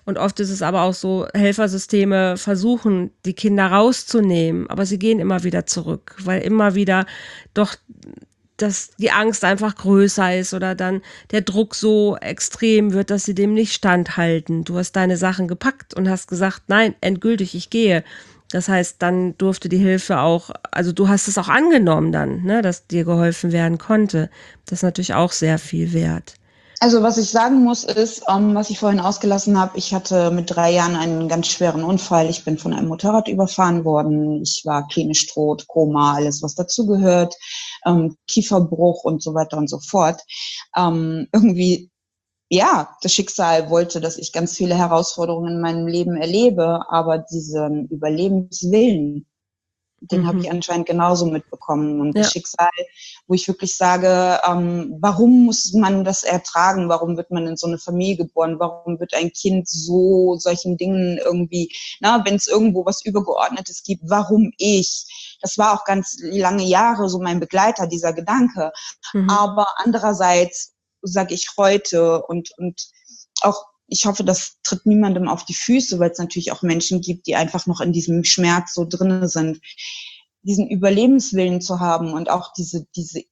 S1: Und oft ist es aber auch so, Helfersysteme versuchen, die Kinder rauszunehmen, aber sie gehen immer wieder zurück, weil immer wieder doch dass die Angst einfach größer ist oder dann der Druck so extrem wird, dass sie dem nicht standhalten. Du hast deine Sachen gepackt und hast gesagt, nein, endgültig, ich gehe. Das heißt, dann durfte die Hilfe auch, also du hast es auch angenommen dann, ne, dass dir geholfen werden konnte. Das ist natürlich auch sehr viel wert.
S2: Also was ich sagen muss ist, was ich vorhin ausgelassen habe, ich hatte mit 3 Jahren einen ganz schweren Unfall. Ich bin von einem Motorrad überfahren worden. Ich war klinisch tot, Koma, alles was dazugehört, Kieferbruch und so weiter und so fort. Irgendwie, ja, das Schicksal wollte, dass ich ganz viele Herausforderungen in meinem Leben erlebe, aber diesen Überlebenswillen, den habe ich anscheinend genauso mitbekommen. Und das Schicksal, wo ich wirklich sage, warum muss man das ertragen? Warum wird man in so eine Familie geboren? Warum wird ein Kind so solchen Dingen irgendwie, wenn es irgendwo was Übergeordnetes gibt, warum ich? Das war auch ganz lange Jahre so mein Begleiter, dieser Gedanke. Aber andererseits sage ich heute und auch ich hoffe, das tritt niemandem auf die Füße, weil es natürlich auch Menschen gibt, die einfach noch in diesem Schmerz so drin sind. Diesen Überlebenswillen zu haben und auch diesen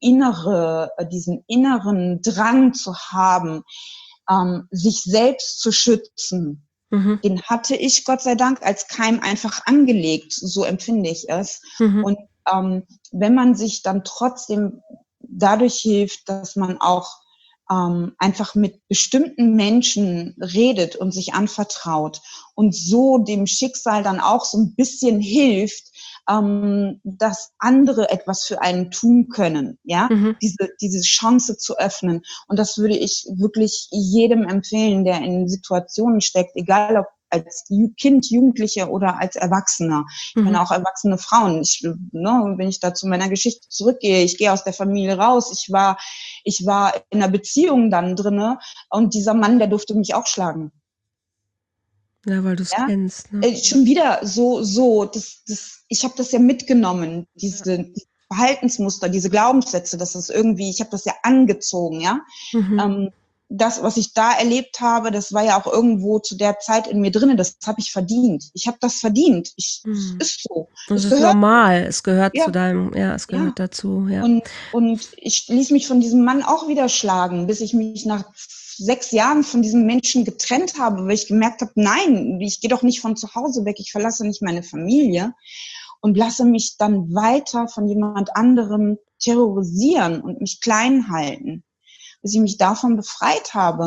S2: inneren Drang zu haben, sich selbst zu schützen, den hatte ich Gott sei Dank als Keim einfach angelegt. So empfinde ich es. Und wenn man sich dann trotzdem dadurch hilft, dass man auch einfach mit bestimmten Menschen redet und sich anvertraut und so dem Schicksal dann auch so ein bisschen hilft, dass andere etwas für einen tun können, ja, diese Chance zu öffnen. Und das würde ich wirklich jedem empfehlen, der in Situationen steckt, egal ob als Kind, Jugendlicher oder als Erwachsener. Ich meine auch erwachsene Frauen. Wenn ich da zu meiner Geschichte zurückgehe, ich gehe aus der Familie raus. Ich war in einer Beziehung dann drinne und dieser Mann, der durfte mich auch schlagen.
S1: Ja, weil du es kennst. Ne?
S2: Schon wieder so. Ich habe das ja mitgenommen, diese Verhaltensmuster, diese Glaubenssätze, das ist irgendwie, ich habe das ja angezogen, ja. Das, was ich da erlebt habe, das war ja auch irgendwo zu der Zeit in mir drinne, das habe ich verdient. Ich habe das verdient. Ist so.
S1: Das ist normal. Es gehört zu deinem, es gehört dazu. Ja.
S2: Und ich ließ mich von diesem Mann auch wieder schlagen, bis ich mich nach 6 Jahren von diesem Menschen getrennt habe, weil ich gemerkt habe, nein, ich gehe doch nicht von zu Hause weg, ich verlasse nicht meine Familie und lasse mich dann weiter von jemand anderem terrorisieren und mich klein halten, bis ich mich davon befreit habe.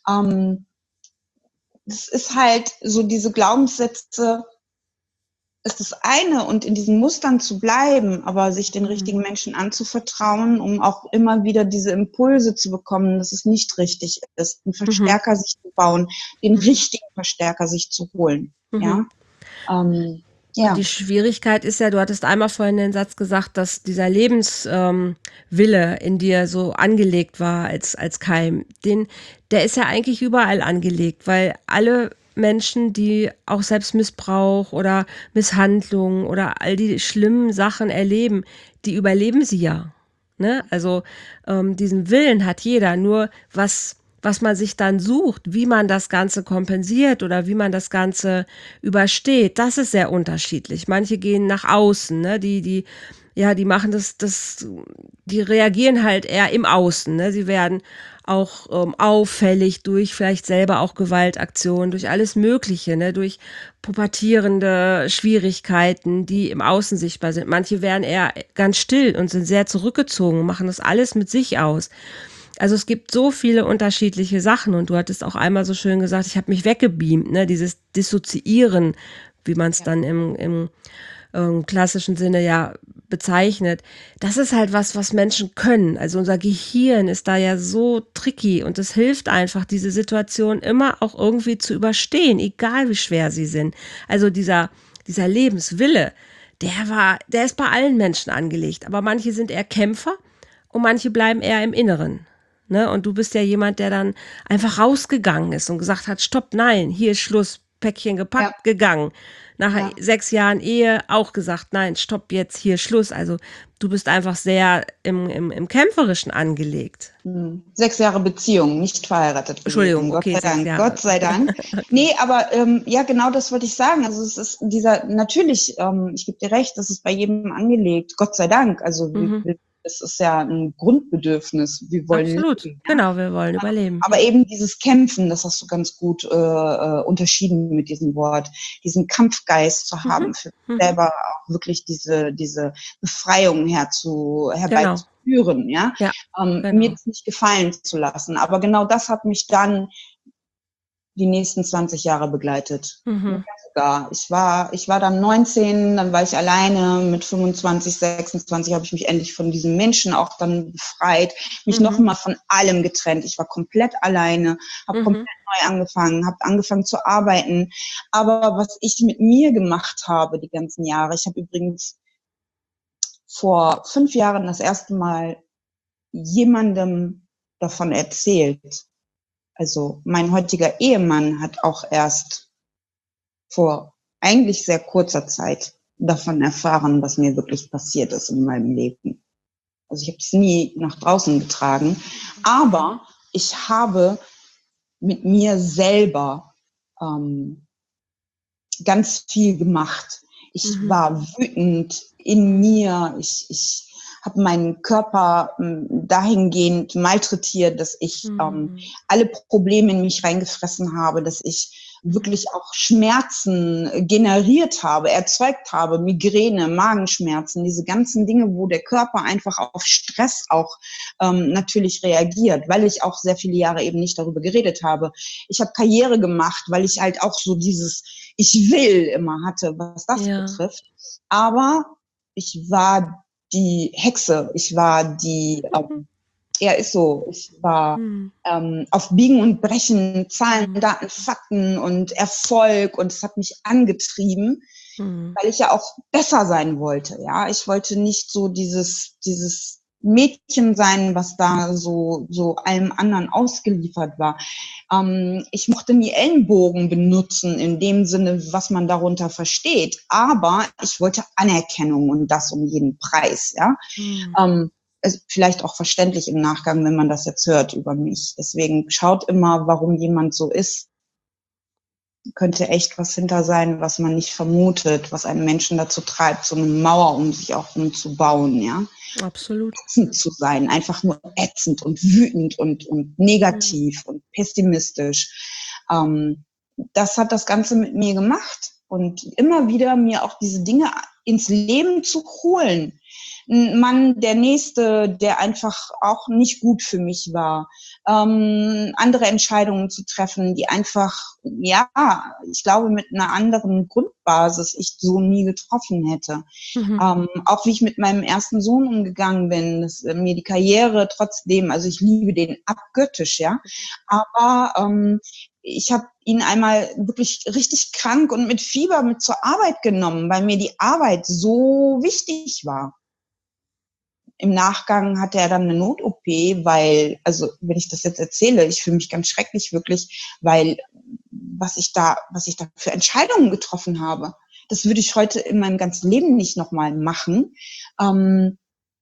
S2: Das ist halt so, diese Glaubenssätze ist das eine und in diesen Mustern zu bleiben, aber sich den richtigen Menschen anzuvertrauen, um auch immer wieder diese Impulse zu bekommen, dass es nicht richtig ist, einen Verstärker sich zu bauen, den richtigen Verstärker sich zu holen.
S1: Ja. Die Schwierigkeit ist ja, du hattest einmal vorhin den Satz gesagt, dass dieser Lebenswille in dir so angelegt war als Keim. Der ist ja eigentlich überall angelegt, weil alle Menschen, die auch Selbstmissbrauch oder Misshandlung oder all die schlimmen Sachen erleben, die überleben sie ja. Ne? Also diesen Willen hat jeder, nur was man sich dann sucht, wie man das Ganze kompensiert oder wie man das Ganze übersteht, das ist sehr unterschiedlich. Manche gehen nach außen, ne? Die machen die reagieren halt eher im Außen, ne? Sie werden auch auffällig durch vielleicht selber auch Gewaltaktionen, durch alles Mögliche, ne? Durch pubertierende Schwierigkeiten, die im Außen sichtbar sind. Manche werden eher ganz still und sind sehr zurückgezogen und machen das alles mit sich aus. Also es gibt so viele unterschiedliche Sachen und du hattest auch einmal so schön gesagt, ich habe mich weggebeamt, ne? Dieses Dissoziieren, wie man es dann im klassischen Sinne ja bezeichnet. Das ist halt was Menschen können. Also unser Gehirn ist da ja so tricky und es hilft einfach, diese Situation immer auch irgendwie zu überstehen, egal wie schwer sie sind. Also dieser Lebenswille, der ist bei allen Menschen angelegt, aber manche sind eher Kämpfer und manche bleiben eher im Inneren. Ne? Und du bist ja jemand, der dann einfach rausgegangen ist und gesagt hat, stopp, nein, hier ist Schluss, Päckchen
S2: Ja,
S1: gepackt, gegangen. Nach
S2: ja.
S1: 6 Jahren Ehe auch gesagt, nein, stopp, jetzt hier Schluss. Also du bist einfach sehr im Kämpferischen angelegt.
S2: 6 Jahre Beziehung, nicht verheiratet
S1: Entschuldigung,
S2: gewesen. Gott
S1: okay,
S2: sei
S1: 6
S2: Dank.
S1: Jahre.
S2: Gott sei Dank.
S1: Okay.
S2: Nee, aber ja, genau das wollte ich sagen. Also es ist dieser, natürlich, ich gebe dir recht, das ist bei jedem angelegt. Gott sei Dank. Also
S1: Mhm.
S2: es ist ja ein Grundbedürfnis. Wir wollen
S1: Absolut.
S2: leben. Ja?
S1: Genau, wir wollen überleben.
S2: Aber eben dieses Kämpfen, das hast du ganz gut unterschieden mit diesem Wort, diesen Kampfgeist zu
S1: Mhm.
S2: haben, für sich
S1: Mhm.
S2: selber auch wirklich diese Befreiung
S1: Genau.
S2: herbeizuführen, ja,
S1: Ja,
S2: mir
S1: genau.
S2: das nicht gefallen zu lassen. Aber genau das hat mich dann die nächsten 20 Jahre begleitet.
S1: Mhm.
S2: Sogar. Ich war dann 19, dann war ich alleine. Mit 25, 26 habe ich mich endlich von diesem Menschen auch dann befreit, mich noch
S1: Mhm.
S2: mal von allem getrennt. Ich war komplett alleine, habe komplett
S1: Mhm.
S2: neu angefangen, habe angefangen zu arbeiten. Aber was ich mit mir gemacht habe die ganzen Jahre, ich habe übrigens vor 5 Jahren das erste Mal jemandem davon erzählt. Also mein heutiger Ehemann hat auch erst vor eigentlich sehr kurzer Zeit davon erfahren, was mir wirklich passiert ist in meinem Leben. Also ich habe es nie nach draußen getragen, aber ich habe mit mir selber ganz viel gemacht. Ich
S1: Mhm.
S2: war wütend in mir. Ich habe meinen Körper dahingehend malträtiert, dass ich
S1: Mhm.
S2: alle Probleme in mich reingefressen habe, dass ich wirklich auch Schmerzen generiert habe, erzeugt habe, Migräne, Magenschmerzen, diese ganzen Dinge, wo der Körper einfach auf Stress auch natürlich reagiert, weil ich auch sehr viele Jahre eben nicht darüber geredet habe. Ich habe Karriere gemacht, weil ich halt auch so dieses Ich will immer hatte, was das
S1: Ja.
S2: betrifft. Aber ich war die Hexe, ich war die ja, ist so. Ich war
S1: Mhm.
S2: auf Biegen und Brechen, Zahlen,
S1: Mhm.
S2: Daten, Fakten und Erfolg und es hat mich angetrieben,
S1: Mhm.
S2: weil ich ja auch besser sein wollte. Ja, ich wollte nicht so dieses Mädchen sein, was da so allem anderen ausgeliefert war. Ich mochte nie Ellenbogen benutzen in dem Sinne, was man darunter versteht. Aber ich wollte Anerkennung und das um jeden Preis. Ja.
S1: Mhm.
S2: Ist vielleicht auch verständlich im Nachgang, wenn man das jetzt hört über mich. Deswegen schaut immer, warum jemand so ist. Könnte echt was hinter sein, was man nicht vermutet, was einen Menschen dazu treibt, so eine Mauer um sich auch rumzubauen, ja.
S1: Absolut.
S2: Ätzend zu sein, einfach nur ätzend und wütend und
S1: Mhm.
S2: negativ und pessimistisch. Das hat das Ganze mit mir gemacht und immer wieder mir auch diese Dinge ins Leben zu holen. Ein Mann, der Nächste, der einfach auch nicht gut für mich war. Andere Entscheidungen zu treffen, die einfach, ja, ich glaube, mit einer anderen Grundbasis ich so nie getroffen hätte.
S1: Mhm.
S2: Auch wie ich mit meinem ersten Sohn umgegangen bin, dass mir die Karriere trotzdem, also ich liebe den abgöttisch, ja, aber ich habe ihn einmal wirklich richtig krank und mit Fieber mit zur Arbeit genommen, weil mir die Arbeit so wichtig war. Im Nachgang hatte er dann eine Not-OP, weil, also wenn ich das jetzt erzähle, ich fühle mich ganz schrecklich wirklich, weil was ich da für Entscheidungen getroffen habe, das würde ich heute in meinem ganzen Leben nicht nochmal machen. Ähm,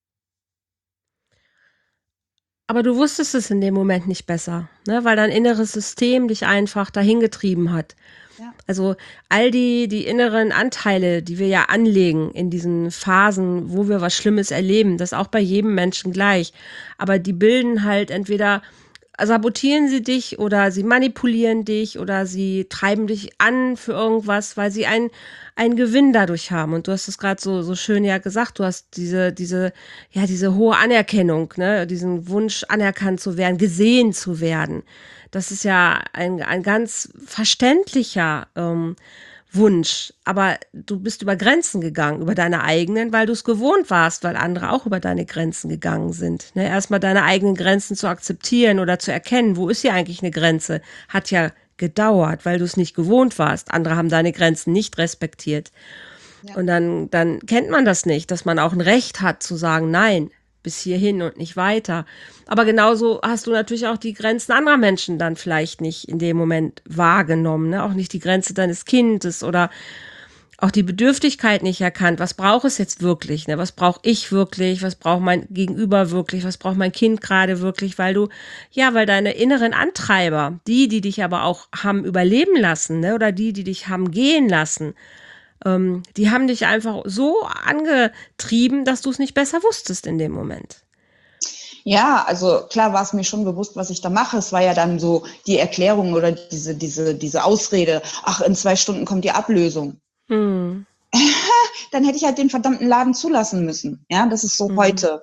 S1: Aber du wusstest es in dem Moment nicht besser, ne, weil dein inneres System dich einfach dahin getrieben hat.
S2: ja.
S1: Also all die inneren Anteile, die wir ja anlegen in diesen Phasen, wo wir was Schlimmes erleben, das ist auch bei jedem Menschen gleich. Aber die bilden halt entweder sabotieren sie dich oder sie manipulieren dich oder sie treiben dich an für irgendwas, weil sie einen Gewinn dadurch haben. Und du hast es gerade so schön ja gesagt, du hast diese hohe Anerkennung, ne, diesen Wunsch, anerkannt zu werden, gesehen zu werden. Das ist ja ein ganz verständlicher Wunsch, aber du bist über Grenzen gegangen, über deine eigenen, weil du es gewohnt warst, weil andere auch über deine Grenzen gegangen sind. Ne? Erstmal deine eigenen Grenzen zu akzeptieren oder zu erkennen, wo ist hier eigentlich eine Grenze, hat ja gedauert, weil du es nicht gewohnt warst. Andere haben deine Grenzen nicht respektiert.
S2: Ja.
S1: Und dann kennt man das nicht, dass man auch ein Recht hat zu sagen, nein. bis hierhin und nicht weiter. Aber genauso hast du natürlich auch die Grenzen anderer Menschen dann vielleicht nicht in dem Moment wahrgenommen, ne? Auch nicht die Grenze deines Kindes oder auch die Bedürftigkeit nicht erkannt. Was braucht es jetzt wirklich? Ne? Was brauche ich wirklich? Was braucht mein Gegenüber wirklich? Was braucht mein Kind gerade wirklich? Weil deine inneren Antreiber, die dich aber auch haben überleben lassen, ne? Oder die dich haben gehen lassen, die haben dich einfach so angetrieben, dass du es nicht besser wusstest in dem Moment.
S2: Ja, also klar war es mir schon bewusst, was ich da mache. Es war ja dann so die Erklärung oder diese Ausrede, ach, in 2 Stunden kommt die Ablösung.
S1: Hm.
S2: Dann hätte ich halt den verdammten Laden zulassen müssen. Ja, das ist so heute,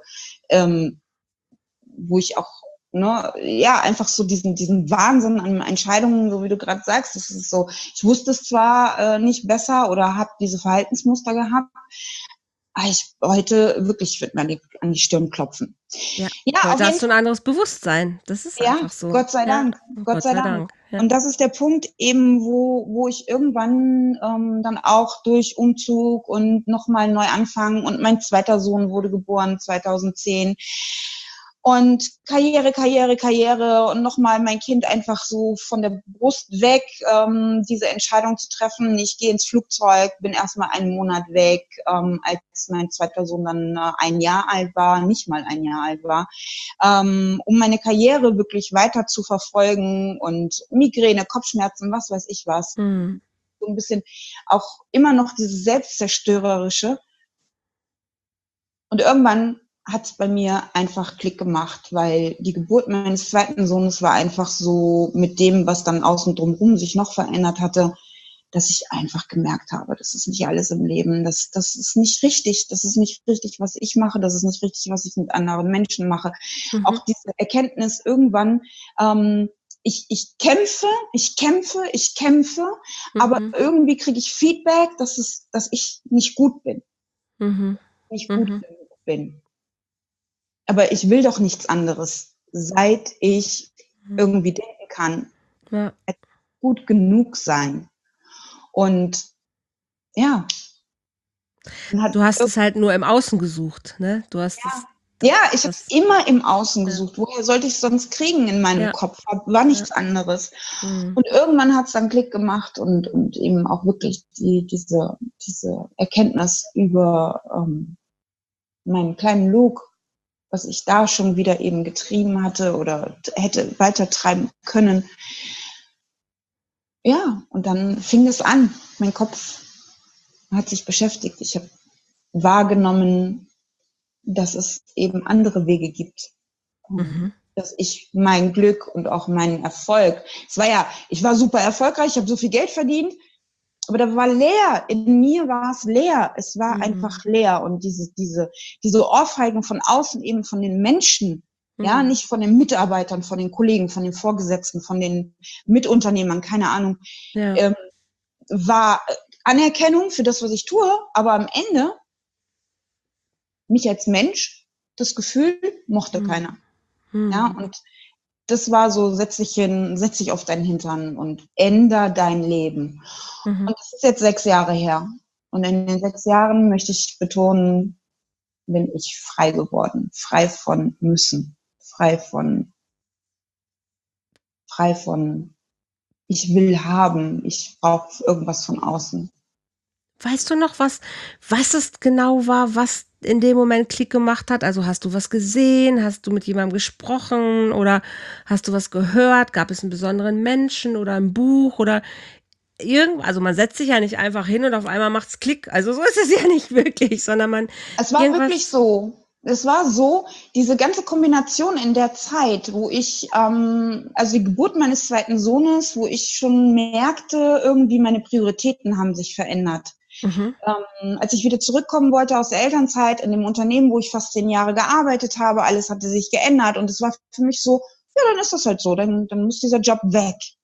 S2: wo ich auch, ne, ja, einfach so diesen Wahnsinn an Entscheidungen, so wie du gerade sagst, das ist so, ich wusste es zwar nicht besser oder habe diese Verhaltensmuster gehabt, aber heute wirklich wird mir an die Stirn klopfen.
S1: Ja,
S2: Ja, auf
S1: heute
S2: jeden
S1: hast du ein anderes Bewusstsein. Das ist
S2: Ja,
S1: einfach so.
S2: Gott sei
S1: Ja,
S2: Dank, Gott
S1: Gott
S2: sei
S1: sei
S2: Dank.
S1: Dank. Ja.
S2: Und das ist der Punkt eben, wo ich irgendwann dann auch durch Umzug und nochmal neu anfangen und mein zweiter Sohn wurde geboren 2010 und Karriere und nochmal mein Kind einfach so von der Brust weg, diese Entscheidung zu treffen. Ich gehe ins Flugzeug, bin erstmal einen Monat weg, als mein zweiter Sohn dann 1 Jahr alt war, nicht mal 1 Jahr alt war, um meine Karriere wirklich weiter zu verfolgen und Migräne, Kopfschmerzen, was weiß ich was.
S1: Mhm.
S2: So ein bisschen auch immer noch dieses Selbstzerstörerische. Und irgendwann hat es bei mir einfach Klick gemacht, weil die Geburt meines zweiten Sohnes war einfach so mit dem, was dann außen drumherum sich noch verändert hatte, dass ich einfach gemerkt habe, das ist nicht alles im Leben, das ist nicht richtig, das ist nicht richtig, was ich mache, das ist nicht richtig, was ich mit anderen Menschen mache.
S1: Mhm.
S2: Auch diese Erkenntnis irgendwann, ich kämpfe, aber
S1: Mhm.
S2: irgendwie kriege ich Feedback, dass ich nicht gut bin,
S1: Mhm.
S2: nicht gut
S1: Mhm.
S2: bin. Aber ich will doch nichts anderes, seit ich irgendwie denken kann,
S1: Ja.
S2: gut genug sein. Und ja, dann hat
S1: Du hast es halt nur im Außen gesucht, ne? Du hast es.
S2: ja, ich habe es
S1: Das,
S2: immer im Außen
S1: ja.
S2: gesucht. Woher sollte ich es sonst kriegen in meinem
S1: Ja.
S2: Kopf? War
S1: Ja.
S2: nichts anderes.
S1: Mhm.
S2: Und irgendwann hat es dann Klick gemacht und eben auch wirklich diese Erkenntnis über meinen kleinen Luke, was ich da schon wieder eben getrieben hatte oder hätte weitertreiben können. Ja, und dann fing es an. Mein Kopf hat sich beschäftigt. Ich habe wahrgenommen, dass es eben andere Wege gibt.
S1: Mhm.
S2: Dass ich mein Glück und auch meinen Erfolg, ich war super erfolgreich, ich habe so viel Geld verdient, aber da war leer, in mir war es leer, es war einfach leer und diese Ohrfeigen von außen eben von den Menschen, ja, nicht von den Mitarbeitern, von den Kollegen, von den Vorgesetzten, von den Mitunternehmern, keine Ahnung,
S1: Ja.
S2: war Anerkennung für das, was ich tue, aber am Ende mich als Mensch, das Gefühl mochte keiner. Ja,
S1: Mhm.
S2: und das war so, setz dich auf deinen Hintern und änder dein Leben.
S1: Mhm.
S2: Und das ist jetzt 6 Jahre her. Und in den 6 Jahren möchte ich betonen, bin ich frei geworden. Frei von müssen. Frei von, ich will haben. Ich brauche irgendwas von außen.
S1: Weißt du noch, was es genau war, was in dem Moment Klick gemacht hat? Also hast du was gesehen? Hast du mit jemandem gesprochen? Oder hast du was gehört? Gab es einen besonderen Menschen oder ein Buch oder also man setzt sich ja nicht einfach hin und auf einmal macht's Klick. Also so ist es ja nicht wirklich, sondern
S2: Es war wirklich
S1: irgendwas.
S2: so. Es war so, diese ganze Kombination in der Zeit, wo ich, also die Geburt meines zweiten Sohnes, wo ich schon merkte, irgendwie meine Prioritäten haben sich verändert.
S1: Mhm.
S2: Als ich wieder zurückkommen wollte aus der Elternzeit in dem Unternehmen, wo ich fast 10 Jahre gearbeitet habe, alles hatte sich geändert und es war für mich so, ja, dann ist das halt so, dann muss dieser Job weg.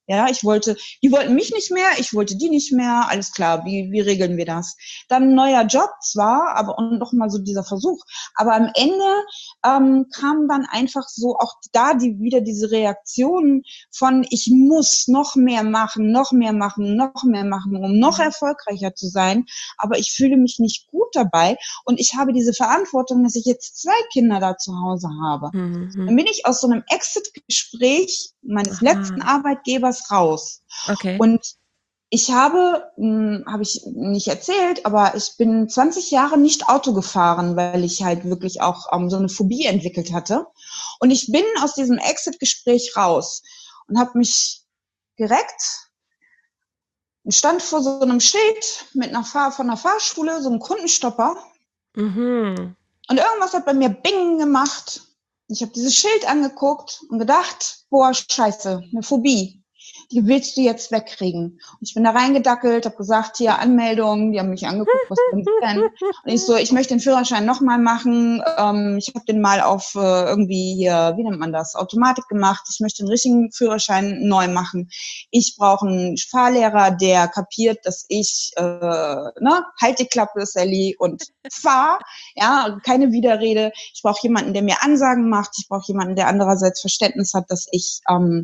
S2: Ja, die wollten mich nicht mehr, ich wollte die nicht mehr, alles klar, wie regeln wir das? Dann ein neuer Job zwar, aber und noch mal so dieser Versuch. Aber am Ende kam dann einfach so auch da wieder diese Reaktion von, ich muss noch mehr machen, noch mehr machen, noch mehr machen, um noch erfolgreicher zu sein. Aber ich fühle mich nicht gut dabei und ich habe diese Verantwortung, dass ich jetzt 2 Kinder da zu Hause habe. Dann bin ich aus so einem Exit-Gespräch meines letzten
S1: Aha.
S2: Arbeitgebers raus.
S1: Okay.
S2: Und ich habe ich nicht erzählt, aber ich bin 20 Jahre nicht Auto gefahren, weil ich halt wirklich auch so eine Phobie entwickelt hatte. Und ich bin aus diesem Exit-Gespräch raus und habe mich gereckt und stand vor so einem Schild von einer Fahrschule, so einem Kundenstopper.
S1: Mhm.
S2: Und irgendwas hat bei mir Bing gemacht. Ich habe dieses Schild angeguckt und gedacht, boah, scheiße, eine Phobie. Die willst du jetzt wegkriegen. Und ich bin da reingedackelt, habe gesagt, hier Anmeldung, die haben mich angeguckt, was bin ich denn? Und ich so, ich möchte den Führerschein nochmal machen. Ich habe den mal auf irgendwie hier, wie nennt man das, Automatik gemacht. Ich möchte den richtigen Führerschein neu machen. Ich brauche einen Fahrlehrer, der kapiert, dass ich, halt die Klappe, Sally, und fahr. Ja, keine Widerrede. Ich brauche jemanden, der mir Ansagen macht. Ich brauche jemanden, der andererseits Verständnis hat, dass ich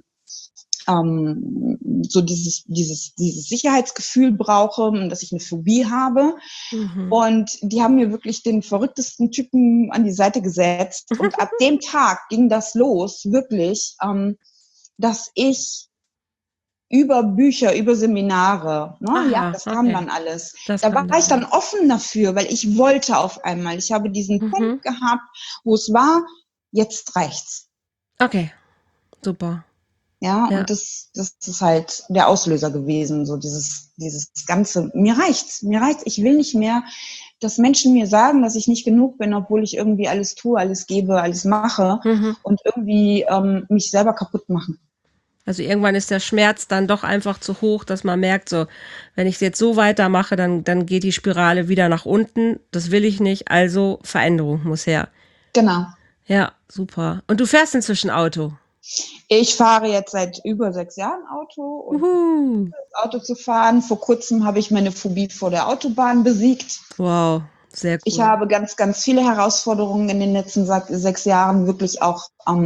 S2: so dieses Sicherheitsgefühl brauche und dass ich eine Phobie habe.
S1: Mhm.
S2: Und die haben mir wirklich den verrücktesten Typen an die Seite gesetzt. Und ab dem Tag ging das los, wirklich, dass ich über Bücher, über Seminare, ne, ja,
S1: Aha,
S2: das kam
S1: okay.
S2: dann alles.
S1: Das
S2: Da
S1: kam
S2: war
S1: dann
S2: ich dann
S1: alles.
S2: offen dafür, weil ich wollte auf einmal. Ich habe diesen
S1: Mhm.
S2: Punkt gehabt, wo es war, jetzt reicht's.
S1: Okay, super.
S2: Ja,
S1: Ja.
S2: und das ist halt der Auslöser gewesen, so dieses Ganze. Mir reicht's, ich will nicht mehr, dass Menschen mir sagen, dass ich nicht genug bin, obwohl ich irgendwie alles tue, alles gebe, alles mache
S1: Mhm.
S2: und irgendwie mich selber kaputt machen.
S1: Also irgendwann ist der Schmerz dann doch einfach zu hoch, dass man merkt, so, wenn ich jetzt so weitermache, dann geht die Spirale wieder nach unten. Das will ich nicht, also Veränderung muss her.
S2: Genau.
S1: Ja, super. Und du fährst inzwischen Auto.
S2: Ich fahre jetzt seit über 6 Jahren Auto und
S1: Uhu.
S2: Auto zu fahren. Vor kurzem habe ich meine Phobie vor der Autobahn besiegt.
S1: Wow, sehr
S2: Ich
S1: cool.
S2: habe ganz, ganz viele Herausforderungen in den letzten 6 Jahren wirklich auch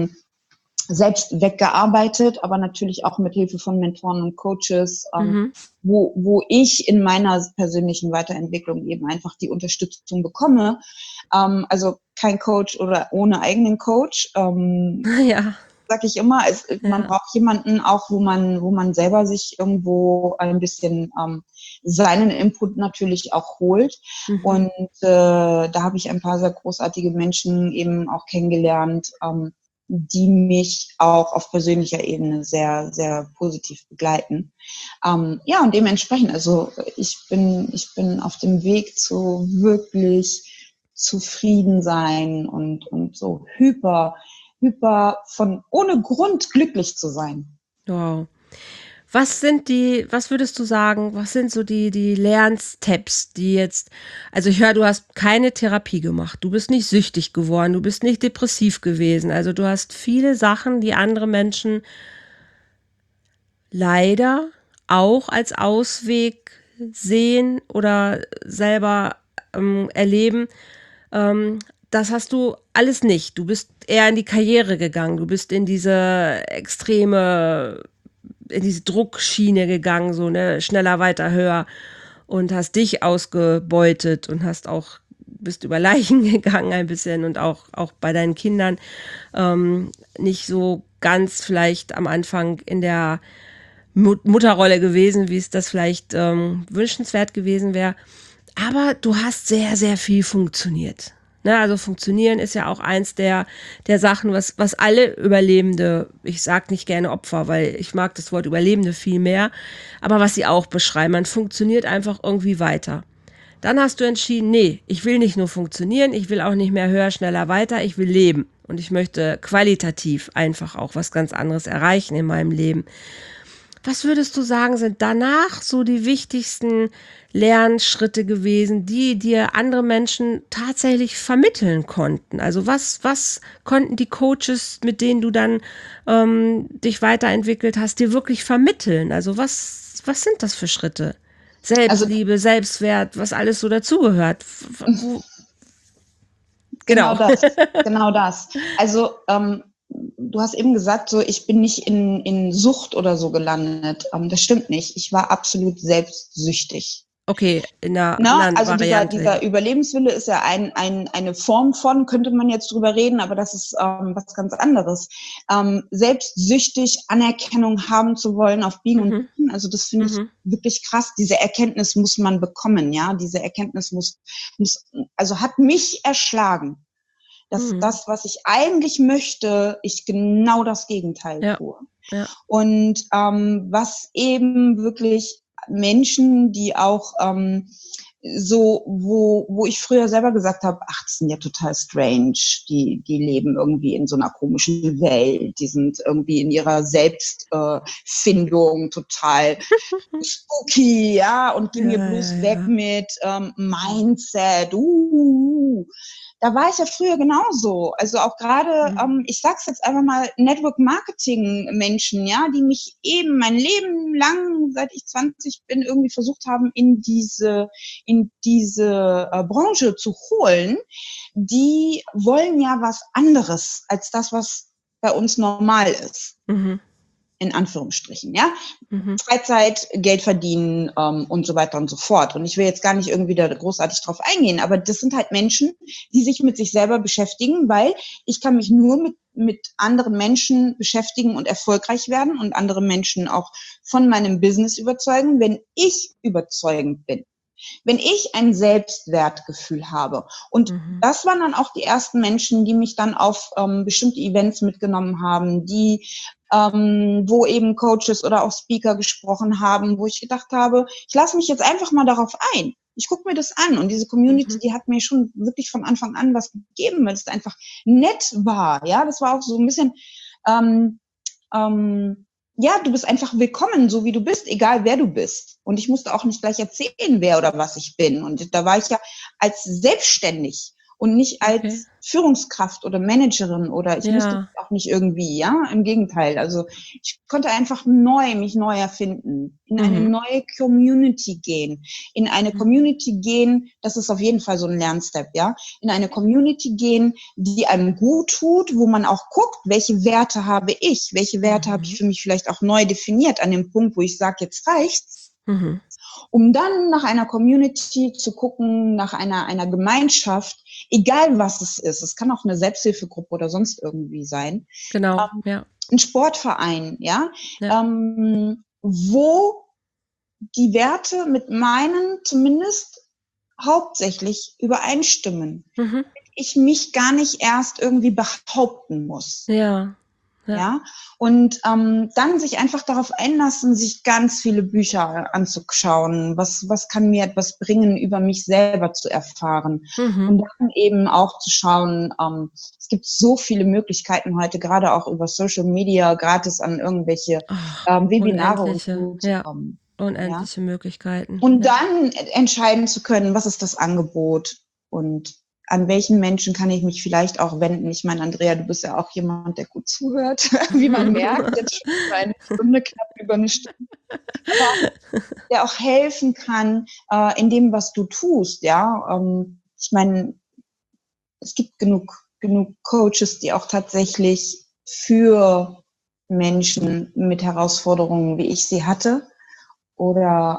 S2: selbst weggearbeitet, aber natürlich auch mit Hilfe von Mentoren und Coaches,
S1: Mhm.
S2: wo ich in meiner persönlichen Weiterentwicklung eben einfach die Unterstützung bekomme. Also kein Coach oder ohne eigenen Coach.
S1: Ja,
S2: Sag ich immer, man
S1: ja.
S2: braucht jemanden auch, wo man selber sich irgendwo ein bisschen seinen Input natürlich auch holt.
S1: Mhm.
S2: Und da habe ich ein paar sehr großartige Menschen eben auch kennengelernt, die mich auch auf persönlicher Ebene sehr, sehr positiv begleiten. Ja, und dementsprechend, also ich bin auf dem Weg zu wirklich zufrieden sein und so hyper von ohne Grund glücklich zu sein.
S1: Wow. Was würdest du sagen, was sind so die Lernsteps, die jetzt, also ich höre, du hast keine Therapie gemacht, du bist nicht süchtig geworden, du bist nicht depressiv gewesen, also du hast viele Sachen, die andere Menschen leider auch als Ausweg sehen oder selber erleben. Ähm, Das hast du alles nicht. Du bist eher in die Karriere gegangen, du bist in diese Druckschiene gegangen, so, ne, schneller, weiter, höher, und hast dich ausgebeutet und bist über Leichen gegangen ein bisschen und auch bei deinen Kindern nicht so ganz vielleicht am Anfang in der Mutterrolle gewesen, wie es das vielleicht wünschenswert gewesen wäre. Aber du hast sehr, sehr viel funktioniert. Ne, also funktionieren ist ja auch eins der Sachen, was alle Überlebende, ich sage nicht gerne Opfer, weil ich mag das Wort Überlebende viel mehr, aber was sie auch beschreiben, man funktioniert einfach irgendwie weiter. Dann hast du entschieden, nee, ich will nicht nur funktionieren, ich will auch nicht mehr höher, schneller, weiter, ich will leben. Und ich möchte qualitativ einfach auch was ganz anderes erreichen in meinem Leben. Was würdest du sagen, sind danach so die wichtigsten Lernschritte gewesen, die dir andere Menschen tatsächlich vermitteln konnten? Also was konnten die Coaches, mit denen du dann dich weiterentwickelt hast, dir wirklich vermitteln? Also was sind das für Schritte?
S2: Also
S1: Selbstliebe, Selbstwert, was alles so dazugehört.
S2: genau
S1: Genau.
S2: das, genau das. Also du hast eben gesagt, so ich bin nicht in Sucht oder so gelandet. Das stimmt nicht. Ich war absolut selbstsüchtig.
S1: Okay, in einer
S2: Ne?
S1: anderen
S2: Also
S1: Variante, ja.
S2: dieser Überlebenswille ist ja eine Form von, könnte man jetzt drüber reden, aber das ist was ganz anderes. Selbstsüchtig Anerkennung haben zu wollen auf Biegen und
S1: Mhm.
S2: Brechen, also das finde ich
S1: Mhm.
S2: wirklich krass. Diese Erkenntnis muss man bekommen, ja. Diese Erkenntnis also hat mich erschlagen, dass
S1: Mhm.
S2: das, was ich eigentlich möchte, ich genau das Gegenteil
S1: Ja,
S2: tue.
S1: ja.
S2: Und was eben wirklich Menschen, die auch so, wo ich früher selber gesagt habe, ach, das sind ja total strange, die leben irgendwie in so einer komischen Welt, die sind irgendwie in ihrer Selbstfindung total spooky, ja, und geh mir
S1: Ja, ja,
S2: bloß weg
S1: ja.
S2: mit Mindset. Da war ich ja früher genauso. Also auch gerade,
S1: Mhm.
S2: ich sag's jetzt einfach mal, Network Marketing Menschen, ja, die mich eben mein Leben lang, seit ich 20 bin, irgendwie versucht haben, in diese Branche zu holen, die wollen ja was anderes als das, was bei uns normal ist,
S1: Mhm.
S2: in Anführungsstrichen, ja.
S1: Mhm.
S2: Freizeit, Geld verdienen und so weiter und so fort. Und ich will jetzt gar nicht irgendwie da großartig drauf eingehen, aber das sind halt Menschen, die sich mit sich selber beschäftigen, weil ich kann mich nur mit anderen Menschen beschäftigen und erfolgreich werden und andere Menschen auch von meinem Business überzeugen, wenn ich überzeugend bin. Wenn ich ein Selbstwertgefühl habe. Und
S1: Mhm.
S2: das waren dann auch die ersten Menschen, die mich dann auf bestimmte Events mitgenommen haben, die wo eben Coaches oder auch Speaker gesprochen haben, wo ich gedacht habe, ich lasse mich jetzt einfach mal darauf ein. Ich gucke mir das an und diese Community,
S1: Mhm.
S2: die hat mir schon wirklich von Anfang an was gegeben, weil es einfach nett war. Ja, das war auch so ein bisschen ähm, ähm, ja, du bist einfach willkommen, so wie du bist, egal wer du bist. Und ich musste auch nicht gleich erzählen, wer oder was ich bin. Und da war ich ja als selbstständig und nicht
S1: Okay.
S2: als Führungskraft oder Managerin oder ich musste
S1: Ja.
S2: auch nicht irgendwie, ja, im Gegenteil. Also ich konnte einfach mich neu erfinden, in eine
S1: Mhm.
S2: neue Community gehen, in eine
S1: Mhm.
S2: Community gehen, das ist auf jeden Fall so ein Lernstep, ja, in eine Community gehen, die einem gut tut, wo man auch guckt, welche Werte habe ich, welche Werte habe ich
S1: Mhm.
S2: für mich vielleicht auch neu definiert an dem Punkt, wo ich sage, jetzt reicht's,
S1: Mhm.
S2: um dann nach einer Community zu gucken, nach einer Gemeinschaft, egal was es ist. Es kann auch eine Selbsthilfegruppe oder sonst irgendwie sein.
S1: Genau, ja.
S2: Ein Sportverein, ja,
S1: Ja.
S2: wo die Werte mit meinen zumindest hauptsächlich übereinstimmen.
S1: Mhm.
S2: Ich mich gar nicht erst irgendwie behaupten muss.
S1: Ja. Ja.
S2: Ja, und dann sich einfach darauf einlassen, sich ganz viele Bücher anzuschauen. Was kann mir etwas bringen, über mich selber zu erfahren?
S1: Mhm.
S2: Und dann eben auch zu schauen, es gibt so viele Möglichkeiten heute, gerade auch über Social Media, gratis an irgendwelche
S1: Ach,
S2: Webinare und
S1: unendliche,
S2: so zu
S1: ja,
S2: kommen. Ja,
S1: unendliche Möglichkeiten.
S2: und
S1: Ja.
S2: dann entscheiden zu können, was ist das Angebot und an welchen Menschen kann ich mich vielleicht auch wenden. Ich meine, Andrea, du bist ja auch jemand, der gut zuhört, wie man merkt, jetzt schon über eine Stunde, knapp über eine Stunde, aber der auch helfen kann in dem, was du tust. Ja, ich meine, es gibt genug Coaches, die auch tatsächlich für Menschen mit Herausforderungen, wie ich sie hatte, oder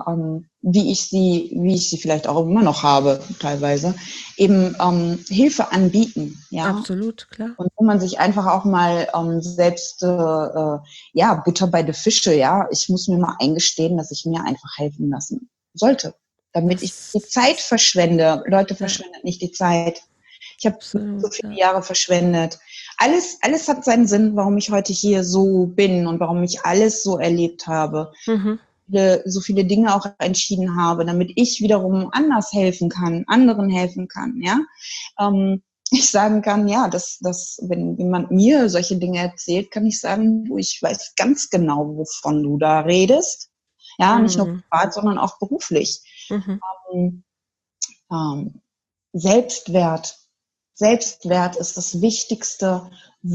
S2: wie ich sie vielleicht auch immer noch habe, teilweise, eben Hilfe anbieten, ja.
S1: Absolut, klar.
S2: Und wo man sich einfach auch mal selbst, ja, Butter bei die Fische, ja. Ich muss mir mal eingestehen, dass ich mir einfach helfen lassen sollte, damit ich die
S1: Das,
S2: Zeit verschwende. Leute,
S1: ja,
S2: verschwendet nicht die Zeit. Ich habe so
S1: absolut,
S2: viele
S1: ja.
S2: Jahre verschwendet. Alles hat seinen Sinn, warum ich heute hier so bin und warum ich alles so erlebt habe.
S1: Mhm.
S2: So viele Dinge auch entschieden habe, damit ich wiederum anders helfen kann, anderen helfen kann, ja. ich sagen kann, ja, wenn jemand mir solche Dinge erzählt, kann ich sagen, du, ich weiß ganz genau, wovon du da redest. Ja, nicht nur
S1: Mhm.
S2: privat, sondern auch beruflich.
S1: Mhm.
S2: Ähm, ähm, Selbstwert. Selbstwert ist das Wichtigste,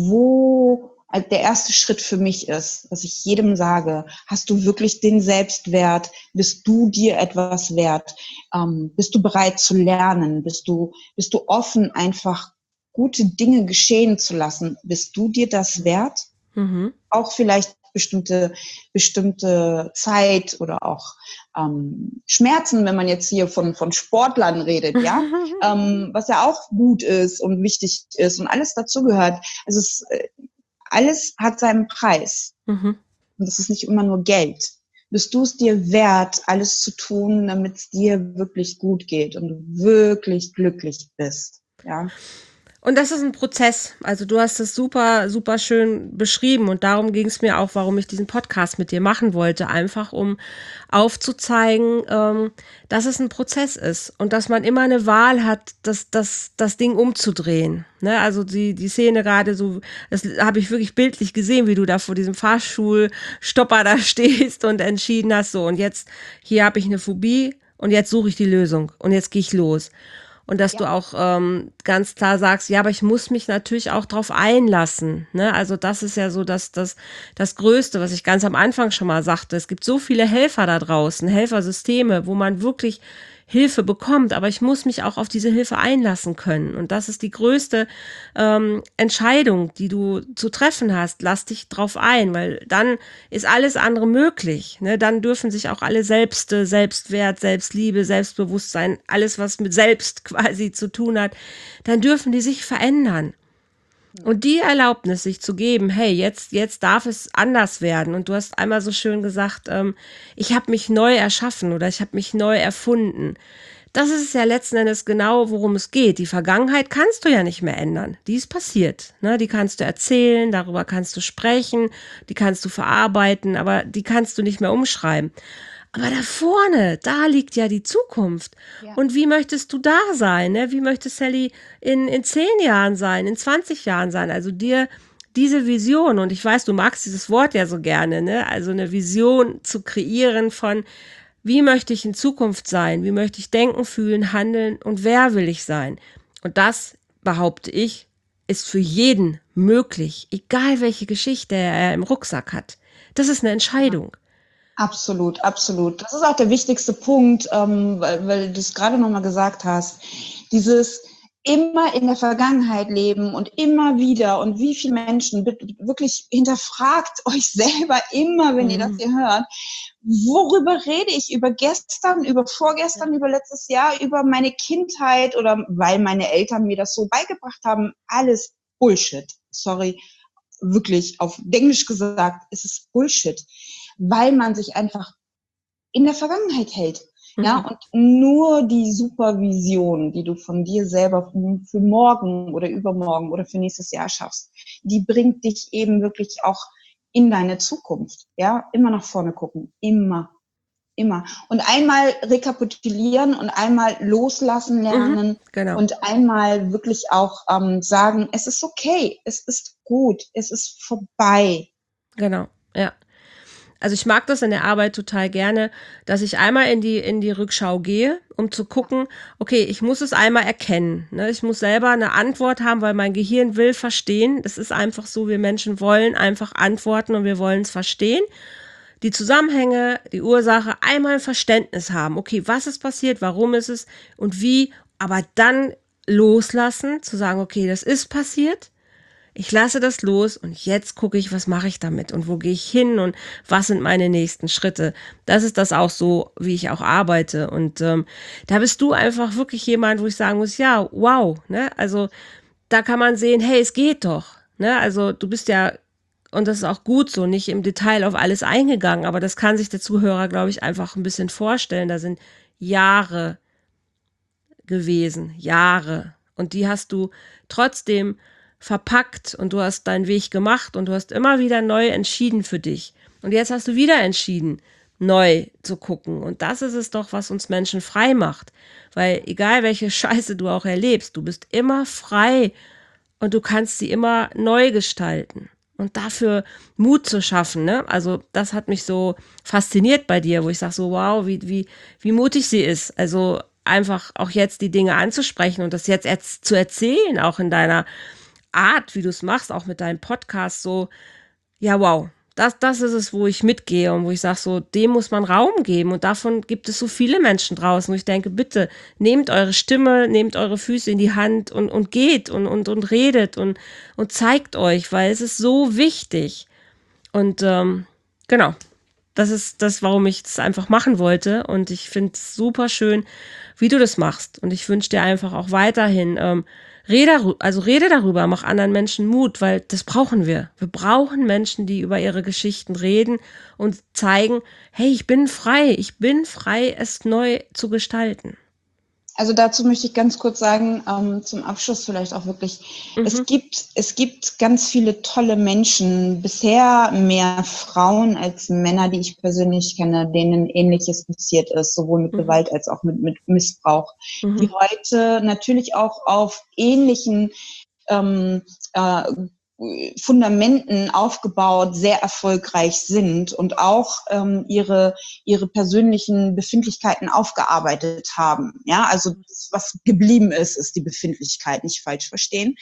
S2: der erste Schritt für mich ist, was ich jedem sage. Hast du wirklich den Selbstwert? Bist du dir etwas wert? Bist du bereit zu lernen? Bist du offen, einfach gute Dinge geschehen zu lassen? Bist du dir das wert?
S1: Mhm.
S2: Auch vielleicht bestimmte Zeit oder auch Schmerzen, wenn man jetzt hier von Sportlern redet, ja, was ja auch gut ist und wichtig ist und alles dazugehört. Also alles hat seinen Preis
S1: Mhm.
S2: und das ist nicht immer nur Geld. Bist du es dir wert, alles zu tun, damit es dir wirklich gut geht und du wirklich glücklich bist? Ja.
S1: Und das ist ein Prozess. Also du hast es super, super schön beschrieben und darum ging es mir auch, warum ich diesen Podcast mit dir machen wollte, einfach um aufzuzeigen, dass es ein Prozess ist und dass man immer eine Wahl hat, das Ding umzudrehen. Ne? Also die Szene gerade so, das habe ich wirklich bildlich gesehen, wie du da vor diesem Fahrschulstopper da stehst und entschieden hast, so und jetzt, hier habe ich eine Phobie und jetzt suche ich die Lösung und jetzt gehe ich los. Und dass du
S2: Ja.
S1: auch ganz klar sagst, ja, aber ich muss mich natürlich auch drauf einlassen. Ne? Also das ist ja so das Größte, was ich ganz am Anfang schon mal sagte. Es gibt so viele Helfer da draußen, Helfersysteme, wo man wirklich Hilfe bekommt, aber ich muss mich auch auf diese Hilfe einlassen können. Und das ist die größte Entscheidung, die du zu treffen hast. Lass dich drauf ein, weil dann ist alles andere möglich. Ne? Dann dürfen sich auch alle Selbstwert, Selbstliebe, Selbstbewusstsein, alles, was mit Selbst quasi zu tun hat, dann dürfen die sich verändern. Und die Erlaubnis, sich zu geben, hey, jetzt darf es anders werden. Und du hast einmal so schön gesagt, ich habe mich neu erschaffen oder ich habe mich neu erfunden. Das ist ja letzten Endes genau, worum es geht. Die Vergangenheit kannst du ja nicht mehr ändern. Die ist passiert. Ne? Die kannst du erzählen, darüber kannst du sprechen, die kannst du verarbeiten, aber die kannst du nicht mehr umschreiben. Aber da vorne, da liegt ja die Zukunft.
S2: Ja.
S1: Und wie möchtest du da sein? Ne? Wie möchte Sally in 10 Jahren sein, in 20 Jahren sein? Also dir diese Vision, und ich weiß, du magst dieses Wort ja so gerne, ne? Also eine Vision zu kreieren von, wie möchte ich in Zukunft sein? Wie möchte ich denken, fühlen, handeln und wer will ich sein? Und das, behaupte ich, ist für jeden möglich, egal welche Geschichte er im Rucksack hat. Das ist eine Entscheidung.
S2: Absolut, absolut. Das ist auch der wichtigste Punkt, weil du es gerade nochmal gesagt hast. Dieses immer in der Vergangenheit leben und immer wieder und wie viele Menschen wirklich hinterfragt euch selber immer, wenn ihr das
S1: Mhm.
S2: hier hört. Worüber rede ich? Über gestern, über vorgestern, über letztes Jahr, über meine Kindheit oder weil meine Eltern mir das so beigebracht haben? Alles Bullshit. Sorry, wirklich auf Englisch gesagt, es ist Bullshit, weil man sich einfach in der Vergangenheit hält. Ja,
S1: Mhm.
S2: und nur die Supervision, die du von dir selber für morgen oder übermorgen oder für nächstes Jahr schaffst, die bringt dich eben wirklich auch in deine Zukunft. Ja, immer nach vorne gucken. Immer. Immer. Und einmal rekapitulieren und einmal loslassen
S1: Mhm.
S2: lernen
S1: Genau,
S2: und einmal wirklich auch sagen, es ist okay, es ist gut, es ist vorbei.
S1: genau, ja. Also ich mag das in der Arbeit total gerne, dass ich einmal in die Rückschau gehe, um zu gucken, okay, ich muss es einmal erkennen. Ne? Ich muss selber eine Antwort haben, weil mein Gehirn will verstehen. Das ist einfach so, wir Menschen wollen einfach antworten und wir wollen es verstehen. Die Zusammenhänge, die Ursache, einmal ein Verständnis haben. Okay, was ist passiert, warum ist es und wie, aber dann loslassen, zu sagen, okay, das ist passiert. Ich lasse das los und jetzt gucke ich, was mache ich damit und wo gehe ich hin und was sind meine nächsten Schritte. Das ist das auch so, wie ich auch arbeite. Und da bist du einfach wirklich jemand, wo ich sagen muss, ja, wow, ne? Also da kann man sehen, hey, es geht doch. Ne? Also du bist ja, und das ist auch gut so, nicht im Detail auf alles eingegangen, aber das kann sich der Zuhörer, glaube ich, einfach ein bisschen vorstellen. Da sind Jahre gewesen, Jahre. Und die hast du trotzdem verpackt und du hast deinen Weg gemacht und du hast immer wieder neu entschieden für dich. Und jetzt hast du wieder entschieden, neu zu gucken. Und das ist es doch, was uns Menschen frei macht. Weil egal welche Scheiße du auch erlebst, du bist immer frei und du kannst sie immer neu gestalten. Und dafür Mut zu schaffen, ne? Also das hat mich so fasziniert bei dir, wo ich sage so, wow, wie mutig sie ist. Also einfach auch jetzt die Dinge anzusprechen und das jetzt zu erzählen, auch in deiner Art, wie du es machst, auch mit deinem Podcast, so, ja, wow. Das ist es, wo ich mitgehe und wo ich sage, so, dem muss man Raum geben. Und davon gibt es so viele Menschen draußen, wo ich denke, bitte, nehmt eure Stimme, nehmt eure Füße in die Hand und geht und redet und zeigt euch, weil es ist so wichtig. Und genau, das ist das, warum ich das einfach machen wollte. Und ich finde es super schön, wie du das machst. Und ich wünsche dir einfach auch weiterhin, rede darüber, mach anderen Menschen Mut, weil das brauchen wir. Wir brauchen Menschen, die über ihre Geschichten reden und zeigen, hey, ich bin frei, es neu zu gestalten.
S2: Also dazu möchte ich ganz kurz sagen, zum Abschluss vielleicht auch wirklich,
S1: Mhm.
S2: es gibt ganz viele tolle Menschen, bisher mehr Frauen als Männer, die ich persönlich kenne, denen Ähnliches passiert ist, sowohl mit
S1: Mhm.
S2: Gewalt als auch mit Missbrauch, die
S1: Mhm.
S2: heute natürlich auch auf ähnlichen ähm, äh, Fundamenten aufgebaut, sehr erfolgreich sind und auch ihre persönlichen Befindlichkeiten aufgearbeitet haben. Ja, also das, was geblieben ist, ist die Befindlichkeit, nicht falsch verstehen.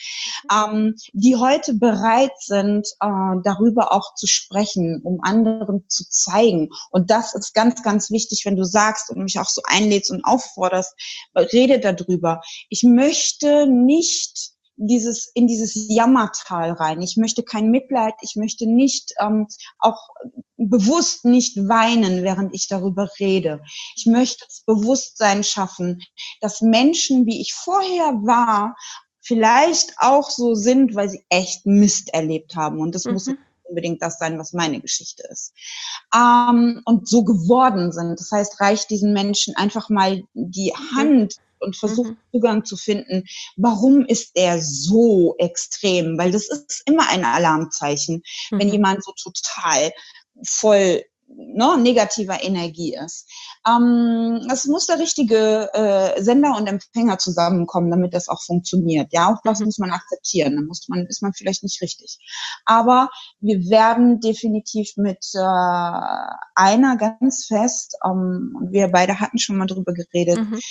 S2: Die heute bereit sind, darüber auch zu sprechen, um anderen zu zeigen. Und das ist ganz, ganz wichtig, wenn du sagst und mich auch so einlädst und aufforderst, rede darüber. Ich möchte nicht in dieses Jammertal rein. Ich möchte kein Mitleid, ich möchte nicht auch bewusst nicht weinen, während ich darüber rede. Ich möchte das Bewusstsein schaffen, dass Menschen, wie ich vorher war, vielleicht auch so sind, weil sie echt Mist erlebt haben. Und das muss
S1: Mhm.
S2: nicht unbedingt das sein, was meine Geschichte ist. Und so geworden sind. Das heißt, reicht diesen Menschen einfach mal die
S1: Mhm.
S2: Hand und versucht
S1: Mhm.
S2: Zugang zu finden. Warum ist er so extrem? Weil das ist immer ein Alarmzeichen, wenn
S1: Mhm.
S2: jemand so total voll negativer Energie ist. Es muss der richtige Sender und Empfänger zusammenkommen, damit das auch funktioniert. Ja, auch das
S1: Mhm.
S2: muss man akzeptieren. Ist man vielleicht nicht richtig. Aber wir werden definitiv mit einer ganz fest, und wir beide hatten schon mal drüber geredet,
S1: Mhm.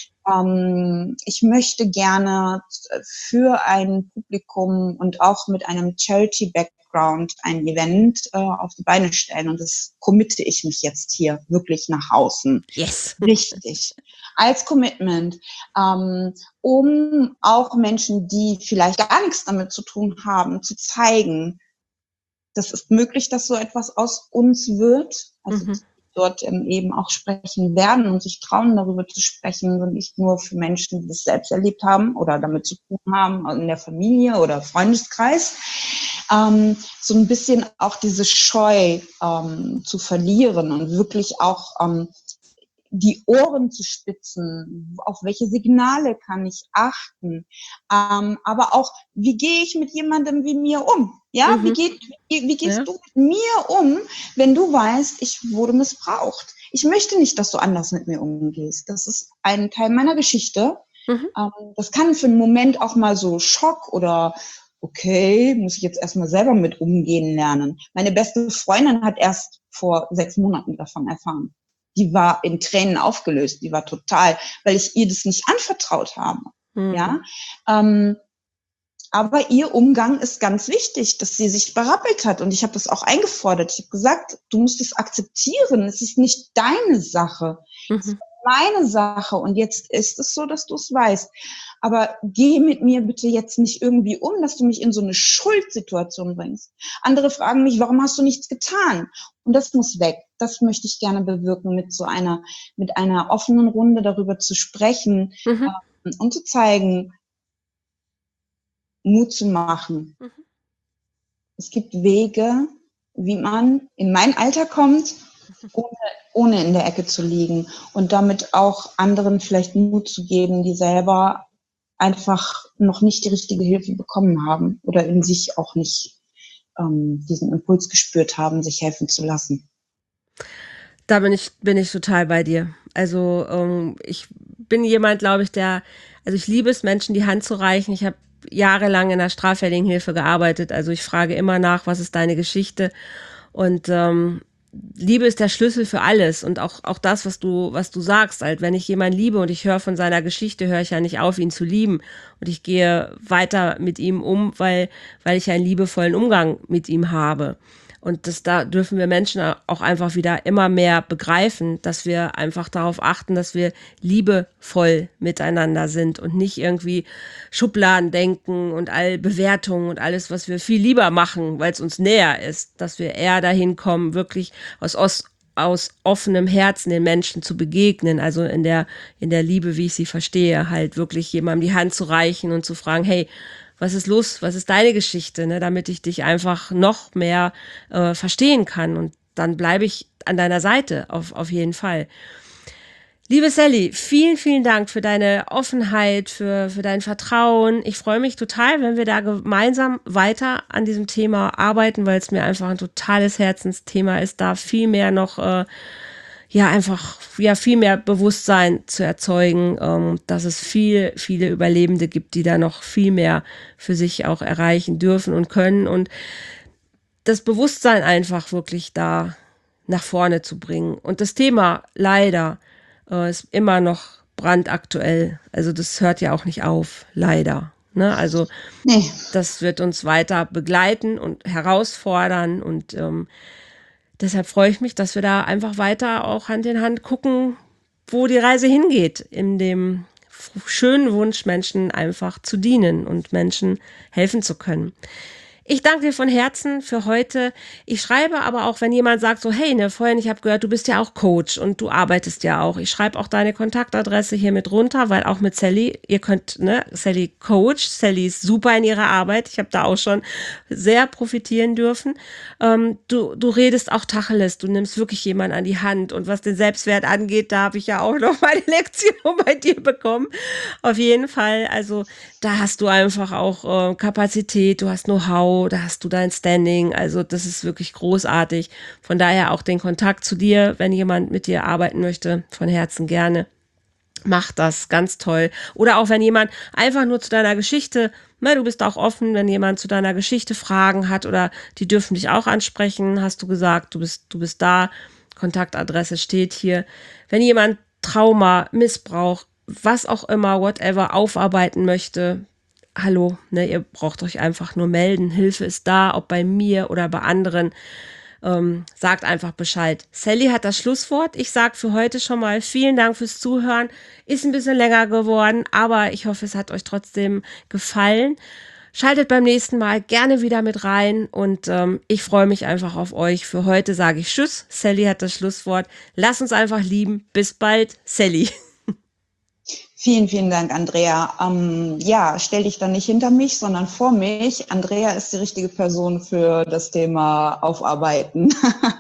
S2: ich möchte gerne für ein Publikum und auch mit einem Charity-Background ein Event auf die Beine stellen. Und das committe ich mich jetzt hier wirklich nach außen.
S1: Yes.
S2: Richtig. Als Commitment, um auch Menschen, die vielleicht gar nichts damit zu tun haben, zu zeigen, das ist möglich, dass so etwas aus uns wird. Also
S1: Mhm.
S2: dort eben auch sprechen werden und sich trauen, darüber zu sprechen, und nicht nur für Menschen, die das selbst erlebt haben oder damit zu tun haben, in der Familie oder Freundeskreis. So ein bisschen auch diese Scheu zu verlieren und wirklich auch die Ohren zu spitzen, auf welche Signale kann ich achten, aber auch, wie gehe ich mit jemandem wie mir um? Ja,
S1: Mhm.
S2: wie gehst
S1: Ja.
S2: du mit mir um, wenn du weißt, ich wurde missbraucht? Ich möchte nicht, dass du anders mit mir umgehst. Das ist ein Teil meiner Geschichte.
S1: Mhm.
S2: Das kann für einen Moment auch mal so Schock oder okay, muss ich jetzt erstmal selber mit umgehen lernen. Meine beste Freundin hat erst vor 6 Monaten davon erfahren. Die war in Tränen aufgelöst, die war total, weil ich ihr das nicht anvertraut habe.
S1: Mhm.
S2: Ja, aber ihr Umgang ist ganz wichtig, dass sie sich berappelt hat. Und ich habe das auch eingefordert. Ich habe gesagt, du musst es akzeptieren. Es ist nicht deine Sache. Es ist
S1: Mhm.
S2: meine Sache. Und jetzt ist es so, dass du es weißt. Aber geh mit mir bitte jetzt nicht irgendwie um, dass du mich in so eine Schuldsituation bringst. Andere fragen mich, warum hast du nichts getan? Und das muss weg. Das möchte ich gerne bewirken, mit einer offenen Runde darüber zu sprechen,
S1: Mhm.
S2: und zu zeigen, Mut zu machen.
S1: Mhm.
S2: Es gibt Wege, wie man in mein Alter kommt, ohne, ohne in der Ecke zu liegen und damit auch anderen vielleicht Mut zu geben, die selber einfach noch nicht die richtige Hilfe bekommen haben oder in sich auch nicht diesen Impuls gespürt haben, sich helfen zu lassen.
S1: Da bin ich total bei dir. Also ich bin jemand, glaube ich, also ich liebe es, Menschen die Hand zu reichen. Ich habe jahrelang in der straffälligen Hilfe gearbeitet. Also ich frage immer nach, was ist deine Geschichte? Und Liebe ist der Schlüssel für alles. Und auch das, was du sagst, halt, wenn ich jemanden liebe und ich höre von seiner Geschichte, höre ich ja nicht auf, ihn zu lieben. Und ich gehe weiter mit ihm um, weil ich einen liebevollen Umgang mit ihm habe. Und da dürfen wir Menschen auch einfach wieder immer mehr begreifen, dass wir einfach darauf achten, dass wir liebevoll miteinander sind und nicht irgendwie Schubladen denken und all Bewertungen und alles, was wir viel lieber machen, weil es uns näher ist, dass wir eher dahin kommen, wirklich aus offenem Herzen den Menschen zu begegnen, also in der Liebe, wie ich sie verstehe, halt wirklich jemandem die Hand zu reichen und zu fragen, hey, was ist los? Was ist deine Geschichte? Ne? Damit ich dich einfach noch mehr verstehen kann. Und dann bleibe ich an deiner Seite, auf jeden Fall. Liebe Sally, vielen, vielen Dank für deine Offenheit, für dein Vertrauen. Ich freue mich total, wenn wir da gemeinsam weiter an diesem Thema arbeiten, weil es mir einfach ein totales Herzensthema ist, da viel mehr noch viel mehr Bewusstsein zu erzeugen, dass es viele Überlebende gibt, die da noch viel mehr für sich auch erreichen dürfen und können und das Bewusstsein einfach wirklich da nach vorne zu bringen. Und das Thema leider ist immer noch brandaktuell. Also das hört ja auch nicht auf, leider. Ne? Also
S2: Nee.
S1: das wird uns weiter begleiten und herausfordern und deshalb freue ich mich, dass wir da einfach weiter auch Hand in Hand gucken, wo die Reise hingeht, in dem schönen Wunsch, Menschen einfach zu dienen und Menschen helfen zu können. Ich danke dir von Herzen für heute. Ich schreibe aber auch, wenn jemand sagt so, hey, ne, vorhin, ich habe gehört, du bist ja auch Coach und du arbeitest ja auch. Ich schreibe auch deine Kontaktadresse hier mit runter, weil auch mit Sally, ihr könnt, ne, Sally Coach, Sally ist super in ihrer Arbeit. Ich habe da auch schon sehr profitieren dürfen. Du redest auch Tacheles, du nimmst wirklich jemanden an die Hand und was den Selbstwert angeht, da habe ich ja auch noch meine Lektion bei dir bekommen. Auf jeden Fall, also da hast du einfach auch Kapazität, du hast Know-how, da hast du dein Standing, also das ist wirklich großartig. Von daher auch den Kontakt zu dir, wenn jemand mit dir arbeiten möchte, von Herzen gerne. Mach das, ganz toll. Oder auch wenn jemand einfach nur zu deiner Geschichte, ne, du bist auch offen, wenn jemand zu deiner Geschichte Fragen hat oder die dürfen dich auch ansprechen, hast du gesagt, du bist da, Kontaktadresse steht hier. Wenn jemand Trauma, Missbrauch, was auch immer, whatever, aufarbeiten möchte, hallo, ne, ihr braucht euch einfach nur melden. Hilfe ist da, ob bei mir oder bei anderen. Sagt einfach Bescheid. Sally hat das Schlusswort. Ich sage für heute schon mal vielen Dank fürs Zuhören. Ist ein bisschen länger geworden, aber ich hoffe, es hat euch trotzdem gefallen. Schaltet beim nächsten Mal gerne wieder mit rein und ich freue mich einfach auf euch. Für heute sage ich Tschüss. Sally hat das Schlusswort. Lasst uns einfach lieben. Bis bald, Sally.
S2: Vielen, vielen Dank, Andrea. Ja, stell dich dann nicht hinter mich, sondern vor mich. Andrea ist die richtige Person für das Thema Aufarbeiten.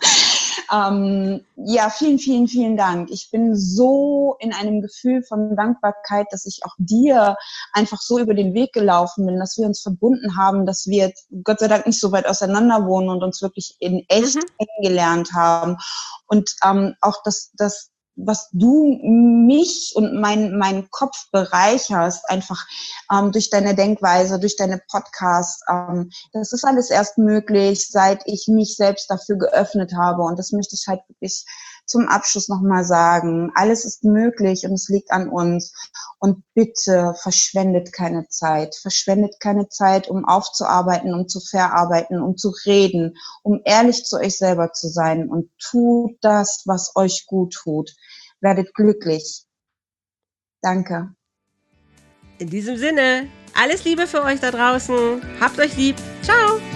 S2: Ja, vielen, vielen, vielen Dank. Ich bin so in einem Gefühl von Dankbarkeit, dass ich auch dir einfach so über den Weg gelaufen bin, dass wir uns verbunden haben, dass wir Gott sei Dank nicht so weit auseinander wohnen und uns wirklich in echt kennengelernt haben. Und auch das was du mich und mein Kopf bereicherst, einfach durch deine Denkweise, durch deine Podcasts. Das ist alles erst möglich, seit ich mich selbst dafür geöffnet habe. Und das möchte ich halt wirklich zum Abschluss nochmal sagen. Alles ist möglich und es liegt an uns. Und bitte verschwendet keine Zeit. Verschwendet keine Zeit, um aufzuarbeiten, um zu verarbeiten, um zu reden, um ehrlich zu euch selber zu sein. Und tut das, was euch gut tut. Werdet glücklich. Danke.
S1: In diesem Sinne, alles Liebe für euch da draußen. Habt euch lieb. Ciao.